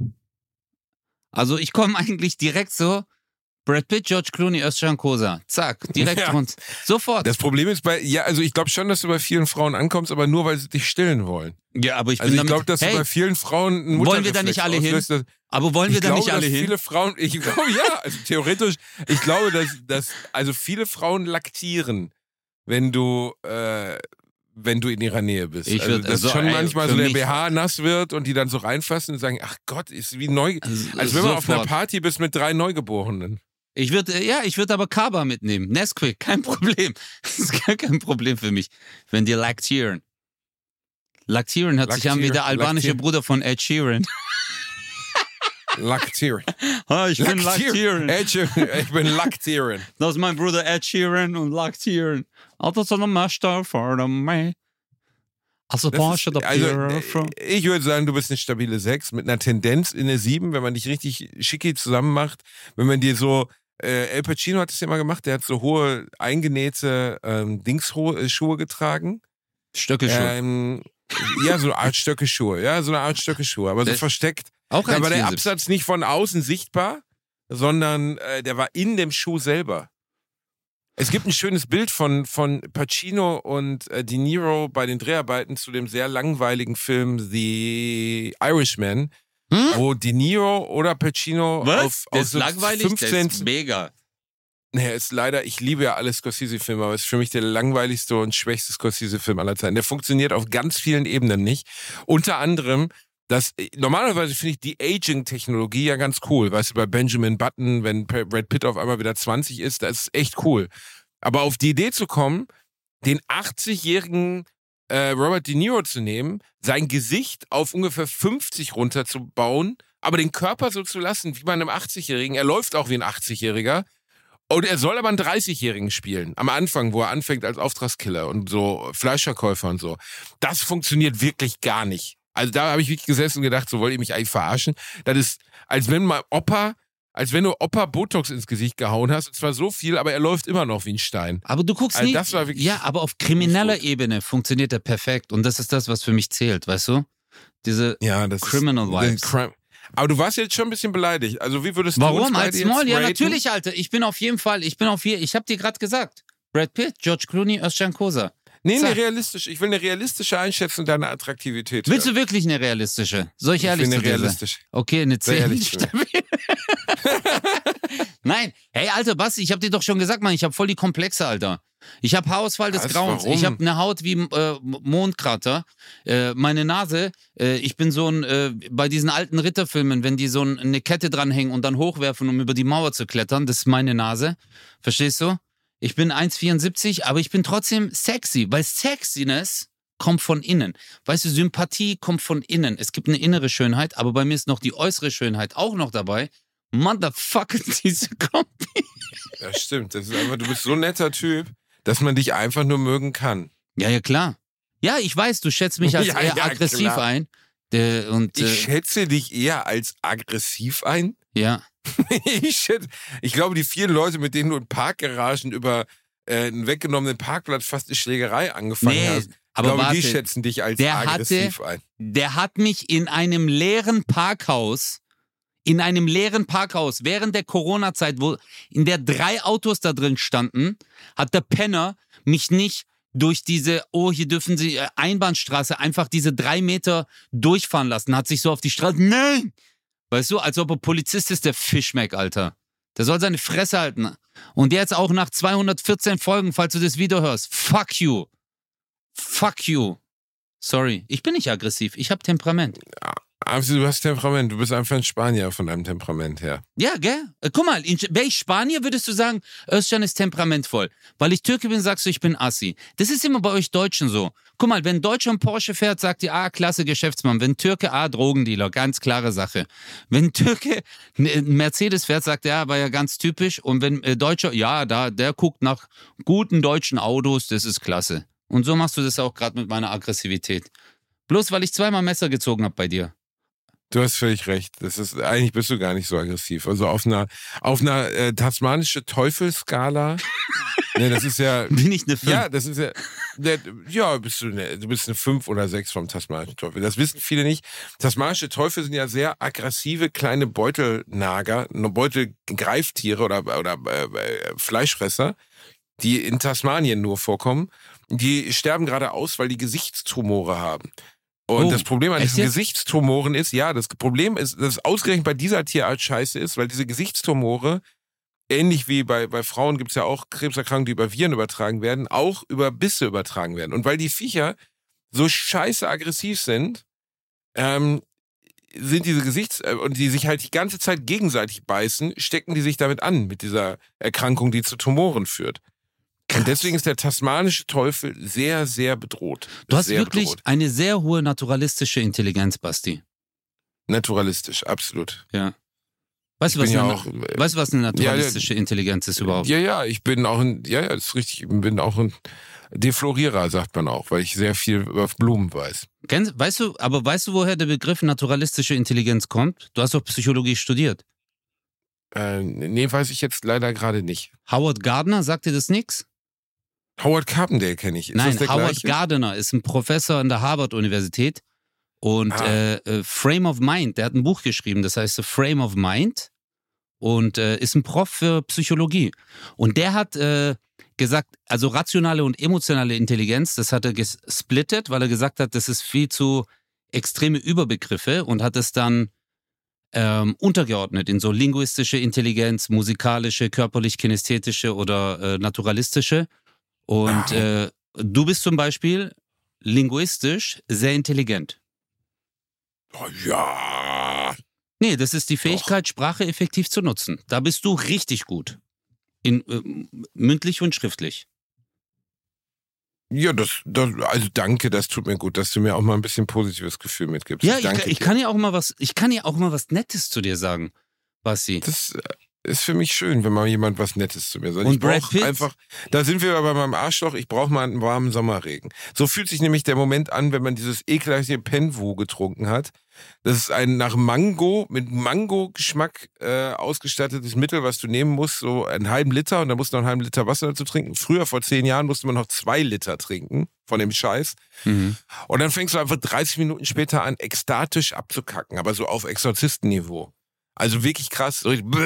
Also ich komme eigentlich direkt so. Brad Pitt, George Clooney, Özcan Kosa. Zack, direkt Ja. rund. Sofort. Das Problem ist bei, ja, also ich glaube schon, dass du bei vielen Frauen ankommst, aber nur, weil sie dich stillen wollen. Ja, aber ich Also bin ich damit... glaube, dass hey, du bei vielen Frauen einen wollen wir da nicht alle hin? auslöst, dass- aber wollen wir ich da glaube, nicht alle dass hin? viele Frauen, ich glaube ja, also theoretisch, ich glaube, dass, dass also viele Frauen laktieren, wenn du äh, wenn du in ihrer Nähe bist. Ich also, würd- dass also, schon ey, manchmal für so der mich- B H nass wird und die dann so reinfassen und sagen, ach Gott, ist wie neu, Also, als wenn man auf einer sofort. Party bist mit drei Neugeborenen. Ich würde, ja, ich würde aber Kaba mitnehmen. Nesquik, kein Problem. Das ist gar kein Problem für mich, wenn die laktieren. Laktieren hört sich an wie Laktieren, der albanische laktieren. Bruder von Ed Sheeran. Laktieren. Ah, ich bin Laktieren. Ed Sheeran. Ich bin Laktieren. Das ist mein Bruder Ed Sheeran und Laktieren. Alter, so eine Master for the man. Also, Das Porsche, ist, der also, Beautiful. ich würde sagen, du bist eine stabile sechs mit einer Tendenz in eine sieben, wenn man dich richtig schicki zusammen macht. Wenn man dir so, äh, El Pacino hat es ja mal gemacht, der hat so hohe, eingenähte ähm, Dingsschuhe getragen. Stöckelschuhe. Ähm, ja, so eine Art Stöckeschuhe. Ja, so eine Art Stöckeschuhe, aber so Das- versteckt. Auch Da war der eins Komma vierundsiebzig. Absatz nicht von außen sichtbar, sondern äh, der war in dem Schuh selber. Es gibt ein schönes Bild von, von Pacino und äh, De Niro bei den Dreharbeiten zu dem sehr langweiligen Film The Irishman, Hm? wo De Niro oder Pacino Was? auf, Der auf ist so langweilig? Der fünfzehn... ist mega. Nee, ist leider, ich liebe ja alle Scorsese-Filme, aber es ist für mich der langweiligste und schwächste Scorsese-Film aller Zeiten. Der funktioniert auf ganz vielen Ebenen nicht. Unter anderem, dass normalerweise finde ich die Aging-Technologie ja ganz cool. Weißt du, bei Benjamin Button, wenn Brad Pitt auf einmal wieder zwanzig ist, das ist echt cool. Aber auf die Idee zu kommen, den achtzig-jährigen äh, Robert De Niro zu nehmen, sein Gesicht auf ungefähr fünfzig runterzubauen, aber den Körper so zu lassen wie bei einem achtzig-Jährigen. Er läuft auch wie ein achtzig-Jähriger. Und er soll aber einen dreißig-Jährigen spielen. Am Anfang, wo er anfängt als Auftragskiller und so Fleischverkäufer und so. Das funktioniert wirklich gar nicht. Also da habe ich wirklich gesessen und gedacht, so wollt ihr mich eigentlich verarschen? Das ist, als wenn mal Opa, als wenn du Opa Botox ins Gesicht gehauen hast. Und zwar so viel, aber er läuft immer noch wie ein Stein. Aber du guckst Also nie. das war wirklich Ja, aber auf krimineller nicht gut. Ebene funktioniert er perfekt. Und das ist das, was für mich zählt, weißt du? Diese Ja, das Criminal ist, Vibes. das Crime. Aber du warst jetzt schon ein bisschen beleidigt. Also wie würdest du uns Warum? beide Als jetzt Small? Ja, raten? natürlich, Alter. Ich bin auf jeden Fall, ich bin auf hier, ich hab dir gerade gesagt. Brad Pitt, George Clooney, Özcan Kosa. Nee, nee, Zack. realistisch. Ich will eine realistische Einschätzung deiner Attraktivität. Willst hören. du wirklich eine realistische? Soll ich Ich ehrlich will zu eine dir sein? realistische. Okay, eine Sehr zehn. ehrlich zu mir. Nein, hey, Alter, Basti, ich hab dir doch schon gesagt, Mann, ich hab voll die Komplexe, Alter. Ich hab Haarausfall des Was? Grauens. Warum? Ich hab eine Haut wie äh, Mondkrater. Äh, meine Nase, äh, ich bin so ein, äh, bei diesen alten Ritterfilmen, wenn die so ein, eine Kette dranhängen und dann hochwerfen, um über die Mauer zu klettern, das ist meine Nase. Verstehst du? Ich bin eins Komma vierundsiebzig, aber ich bin trotzdem sexy, weil Sexiness kommt von innen. Weißt du, Sympathie kommt von innen. Es gibt eine innere Schönheit, aber bei mir ist noch die äußere Schönheit auch noch dabei. Motherfucker, diese Kombi. Das stimmt. Das ist einfach, du bist so ein netter Typ, dass man dich einfach nur mögen kann. Ja, ja, klar. Ja, ich weiß, du schätzt mich als Ja, eher ja, aggressiv klar. ein. Äh, und, Ich äh, schätze dich eher als aggressiv ein. ja. ich, schätze, ich glaube, die vielen Leute, mit denen du in Parkgaragen über äh, einen weggenommenen Parkplatz fast eine Schlägerei angefangen Nee, hast, ich aber glaube, warte, die schätzen dich als der aggressiv hatte- ein. Der hat mich in einem leeren Parkhaus, in einem leeren Parkhaus während der Corona-Zeit, wo in der drei Autos da drin standen, hat der Penner mich nicht durch diese, oh, hier dürfen Sie äh, Einbahnstraße einfach diese drei Meter durchfahren lassen, hat sich so auf die Straße, nein! Weißt du, als ob er Polizist ist, der Fischmeck, Alter. Der soll seine Fresse halten. Und jetzt auch nach zweihundertvierzehn Folgen, falls du das Video hörst, fuck you. Fuck you. Sorry, ich bin nicht aggressiv, ich habe Temperament. Also, du hast Temperament, du bist einfach ein Spanier von deinem Temperament her. Ja, gell? Äh, guck mal, wäre ich Spanier, würdest du sagen, Özcan ist temperamentvoll. Weil ich Türke bin, sagst du, ich bin Assi. Das ist immer bei euch Deutschen so. Guck mal, wenn ein Deutscher einen Porsche fährt, sagt ihr, ah, klasse Geschäftsmann. Wenn ein Türke, ah, Drogendealer, ganz klare Sache. Wenn ein Türke einen Mercedes fährt, sagt er, ja, war ja ganz typisch. Und wenn äh, Deutscher, ja, da, der guckt nach guten deutschen Autos, das ist klasse. Und so machst du das auch gerade mit meiner Aggressivität. Bloß weil ich zweimal Messer gezogen habe bei dir. Du hast völlig recht. Das ist, eigentlich bist du gar nicht so aggressiv. Also auf einer, auf einer äh, tasmanische Teufelsskala. Ne, das ist ja. Bin ich eine fünf? Ja, das ist ja. Der, ja, bist du, eine, du bist eine fünf oder sechs vom tasmanischen Teufel. Das wissen viele nicht. Tasmanische Teufel sind ja sehr aggressive kleine Beutelnager, Beutelgreiftiere oder, oder äh, Fleischfresser, die in Tasmanien nur vorkommen. Die sterben gerade aus, weil die Gesichtstumore haben. Und Oh, das Problem an echt diesen jetzt? Gesichtstumoren ist, ja, das Problem ist, dass ausgerechnet bei dieser Tierart scheiße ist, weil diese Gesichtstumore, ähnlich wie bei, bei Frauen gibt es ja auch Krebserkrankungen, die über Viren übertragen werden, auch über Bisse übertragen werden. Und weil die Viecher so scheiße aggressiv sind, ähm, sind diese Gesichts- äh, und die sich halt die ganze Zeit gegenseitig beißen, stecken die sich damit an, mit dieser Erkrankung, die zu Tumoren führt. Und deswegen ist der tasmanische Teufel sehr, sehr bedroht. Du hast sehr wirklich bedroht. eine sehr hohe naturalistische Intelligenz, Basti. Naturalistisch, absolut. Ja. Weißt du, Ich was, bin ja eine, auch, äh, weißt du, was eine naturalistische Intelligenz ist überhaupt? Ja, ja, ich bin auch ein, ja, ja, das ist richtig, ich bin auch ein Deflorierer, sagt man auch, weil ich sehr viel über Blumen weiß. Kennst, weißt du, aber weißt du, woher der Begriff naturalistische Intelligenz kommt? Du hast doch Psychologie studiert. Äh, nee, weiß ich jetzt leider gerade nicht. Howard Gardner, sagt dir das nix? Howard Carpendale kenne ich. Ist Nein, das der Howard gleiche? Gardner ist ein Professor an der Harvard-Universität und Ah. äh, äh, Frame of Mind, der hat ein Buch geschrieben, das heißt The Frame of Mind und äh, ist ein Prof für Psychologie. Und der hat äh, gesagt, also rationale und emotionale Intelligenz, das hat er gesplittet, weil er gesagt hat, das ist viel zu extreme Überbegriffe und hat es dann ähm, untergeordnet in so linguistische Intelligenz, musikalische, körperlich-kinästhetische oder äh, naturalistische. Und äh, du bist zum Beispiel linguistisch sehr intelligent. Oh, ja. Nee, das ist die Fähigkeit, Sprache effektiv zu nutzen. Da bist du richtig gut. In, äh, mündlich und schriftlich. Ja, das, das, also danke, das tut mir gut, dass du mir auch mal ein bisschen positives Gefühl mitgibst. Ja, ich, danke ich dir. kann ja auch mal was, ich kann ja auch mal was Nettes zu dir sagen, Basti. Das äh, ist für mich schön, wenn mal jemand was Nettes zu mir sagt. Und Ich Brad brauche Pitt? einfach, da sind wir bei meinem Arschloch, ich brauche mal einen warmen Sommerregen. So fühlt sich nämlich der Moment an, wenn man dieses ekelhafte Penwu getrunken hat. Das ist ein nach Mango, mit Mango-Geschmack äh, ausgestattetes Mittel, was du nehmen musst, so einen halben Liter und dann musst du noch einen halben Liter Wasser dazu trinken. Früher, vor zehn Jahren, musste man noch zwei Liter trinken von dem Scheiß. Mhm. Und dann fängst du einfach dreißig Minuten später an, ekstatisch abzukacken, aber so auf Exorzistenniveau. Also wirklich krass. So richtig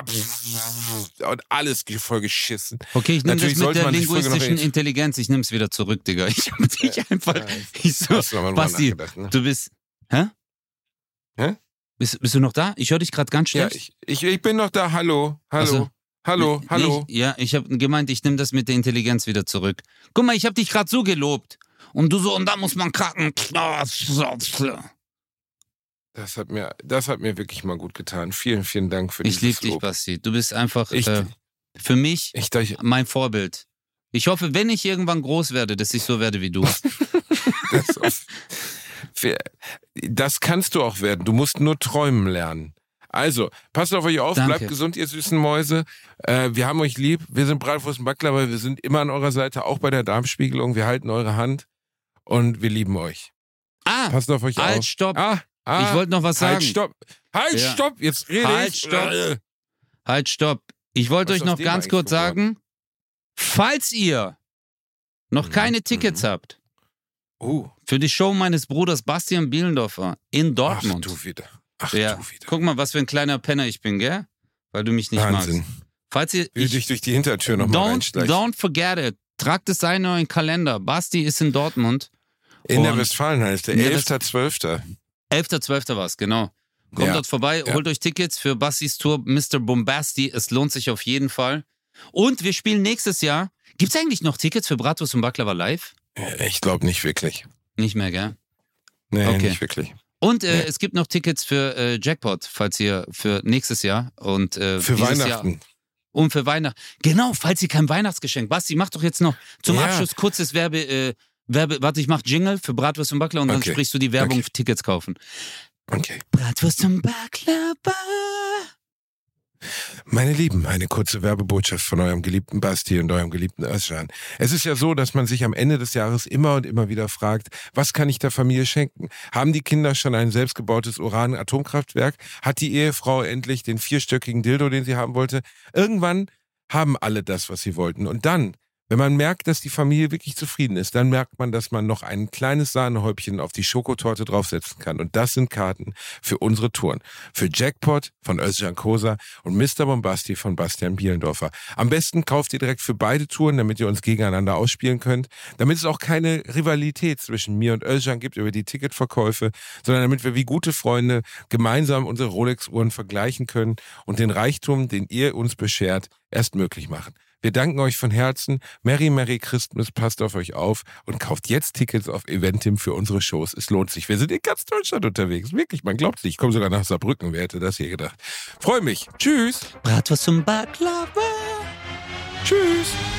und alles voll geschissen. Okay, ich nehme das Natürlich mit sollte der man die Folge noch linguistischen reden. Intelligenz, ich nehme es wieder zurück, Digga. Ich hab dich einfach, Ja, ich so, hast du noch mal drüber Basti, nachgedacht, ne? du bist, hä? Hä? Bist, bist du noch da? Ich höre dich gerade ganz Ja, schlecht. ich, ich, ich bin noch da. Hallo, hallo, Also, hallo, nee, hallo. Ich, ja, ich habe gemeint, ich nehme das mit der Intelligenz wieder zurück. Guck mal, ich habe dich gerade so gelobt. Und du so, und da muss man kacken. Das hat mir, das hat mir wirklich mal gut getan. Vielen, vielen Dank für dieses Ich liebe dich, Lob. Basti. Du bist einfach Ich- äh, für mich Ich dachte, mein Vorbild. Ich hoffe, wenn ich irgendwann groß werde, dass ich so werde wie du. das, auf, das kannst du auch werden. Du musst nur träumen lernen. Also, passt auf euch auf, Danke. bleibt gesund, ihr süßen Mäuse. Äh, wir haben euch lieb. Wir sind Bratwurst und Baklava. Wir sind immer an eurer Seite, auch bei der Darmspiegelung. Wir halten eure Hand und wir lieben euch. Ah, Passt auf euch halt, auf. stopp. Ah, ah, Ich wollte noch was halt, sagen. stopp. Halt, Ja. stopp. Jetzt rede Halt, ich. stopp. Äh, Halt, stopp. Ich wollte Was euch ist aus noch dem ganz eigentlich kurz sagen, falls ihr noch Mhm, keine Tickets mhm. habt Uh, für die Show meines Bruders Bastian Bielendorfer in Dortmund. ach du wieder. Ach Ja. du wieder. Guck mal, was für ein kleiner Penner ich bin, gell? Weil du mich nicht Wahnsinn. magst. Falls ihr, Will ich, dich durch die Hintertür nochmal don't, reinschleichen. don't forget it. Tragt es ein in euren Kalender. Basti ist in Dortmund. In der Und- Westfalenhalle ist der In der elfter zwölfter elfter zwölfter war es, genau. Kommt Ja, dort vorbei, ja. holt euch Tickets für Bastis Tour Mister Bombasti. Es lohnt sich auf jeden Fall. Und wir spielen nächstes Jahr. Gibt es eigentlich noch Tickets für Bratwurst und Baklava live? Ich glaube nicht wirklich. Nicht mehr, gell? Nee, Okay. nicht wirklich. Und äh, Nee. es gibt noch Tickets für äh, Jackpot, falls ihr für nächstes Jahr und äh, Für dieses Weihnachten. Jahr und für Weihnachten. Genau, falls ihr kein Weihnachtsgeschenk. Basti, mach doch jetzt noch zum Ja. Abschluss kurzes Werbe. Äh, Werbe. Warte, ich mach Jingle für Bratwurst und Baklava und dann Okay. sprichst du die Werbung Okay. für Tickets kaufen. Okay. Bratwurst und Baklava. Meine Lieben, eine kurze Werbebotschaft von eurem geliebten Basti und eurem geliebten Özcan. Es ist ja so, dass man sich am Ende des Jahres immer und immer wieder fragt, was kann ich der Familie schenken? Haben die Kinder schon ein selbstgebautes Uran-Atomkraftwerk? Hat die Ehefrau endlich den vierstöckigen Dildo, den sie haben wollte? Irgendwann haben alle das, was sie wollten. Und dann, wenn man merkt, dass die Familie wirklich zufrieden ist, dann merkt man, dass man noch ein kleines Sahnehäubchen auf die Schokotorte draufsetzen kann. Und das sind Karten für unsere Touren. Für Jackpot von Özcan Kosa und Mister Bombasti von Bastian Bielendorfer. Am besten kauft ihr direkt für beide Touren, damit ihr uns gegeneinander ausspielen könnt. Damit es auch keine Rivalität zwischen mir und Özcan gibt über die Ticketverkäufe, sondern damit wir wie gute Freunde gemeinsam unsere Rolex-Uhren vergleichen können und den Reichtum, den ihr uns beschert, erst möglich machen. Wir danken euch von Herzen. Merry, Merry Christmas. Passt auf euch auf und kauft jetzt Tickets auf Eventim für unsere Shows. Es lohnt sich. Wir sind in ganz Deutschland unterwegs. Wirklich, man glaubt es nicht. Ich komme sogar nach Saarbrücken. Wer hätte das hier gedacht? Freue mich. Tschüss. Bratwurst und Baklava. Tschüss.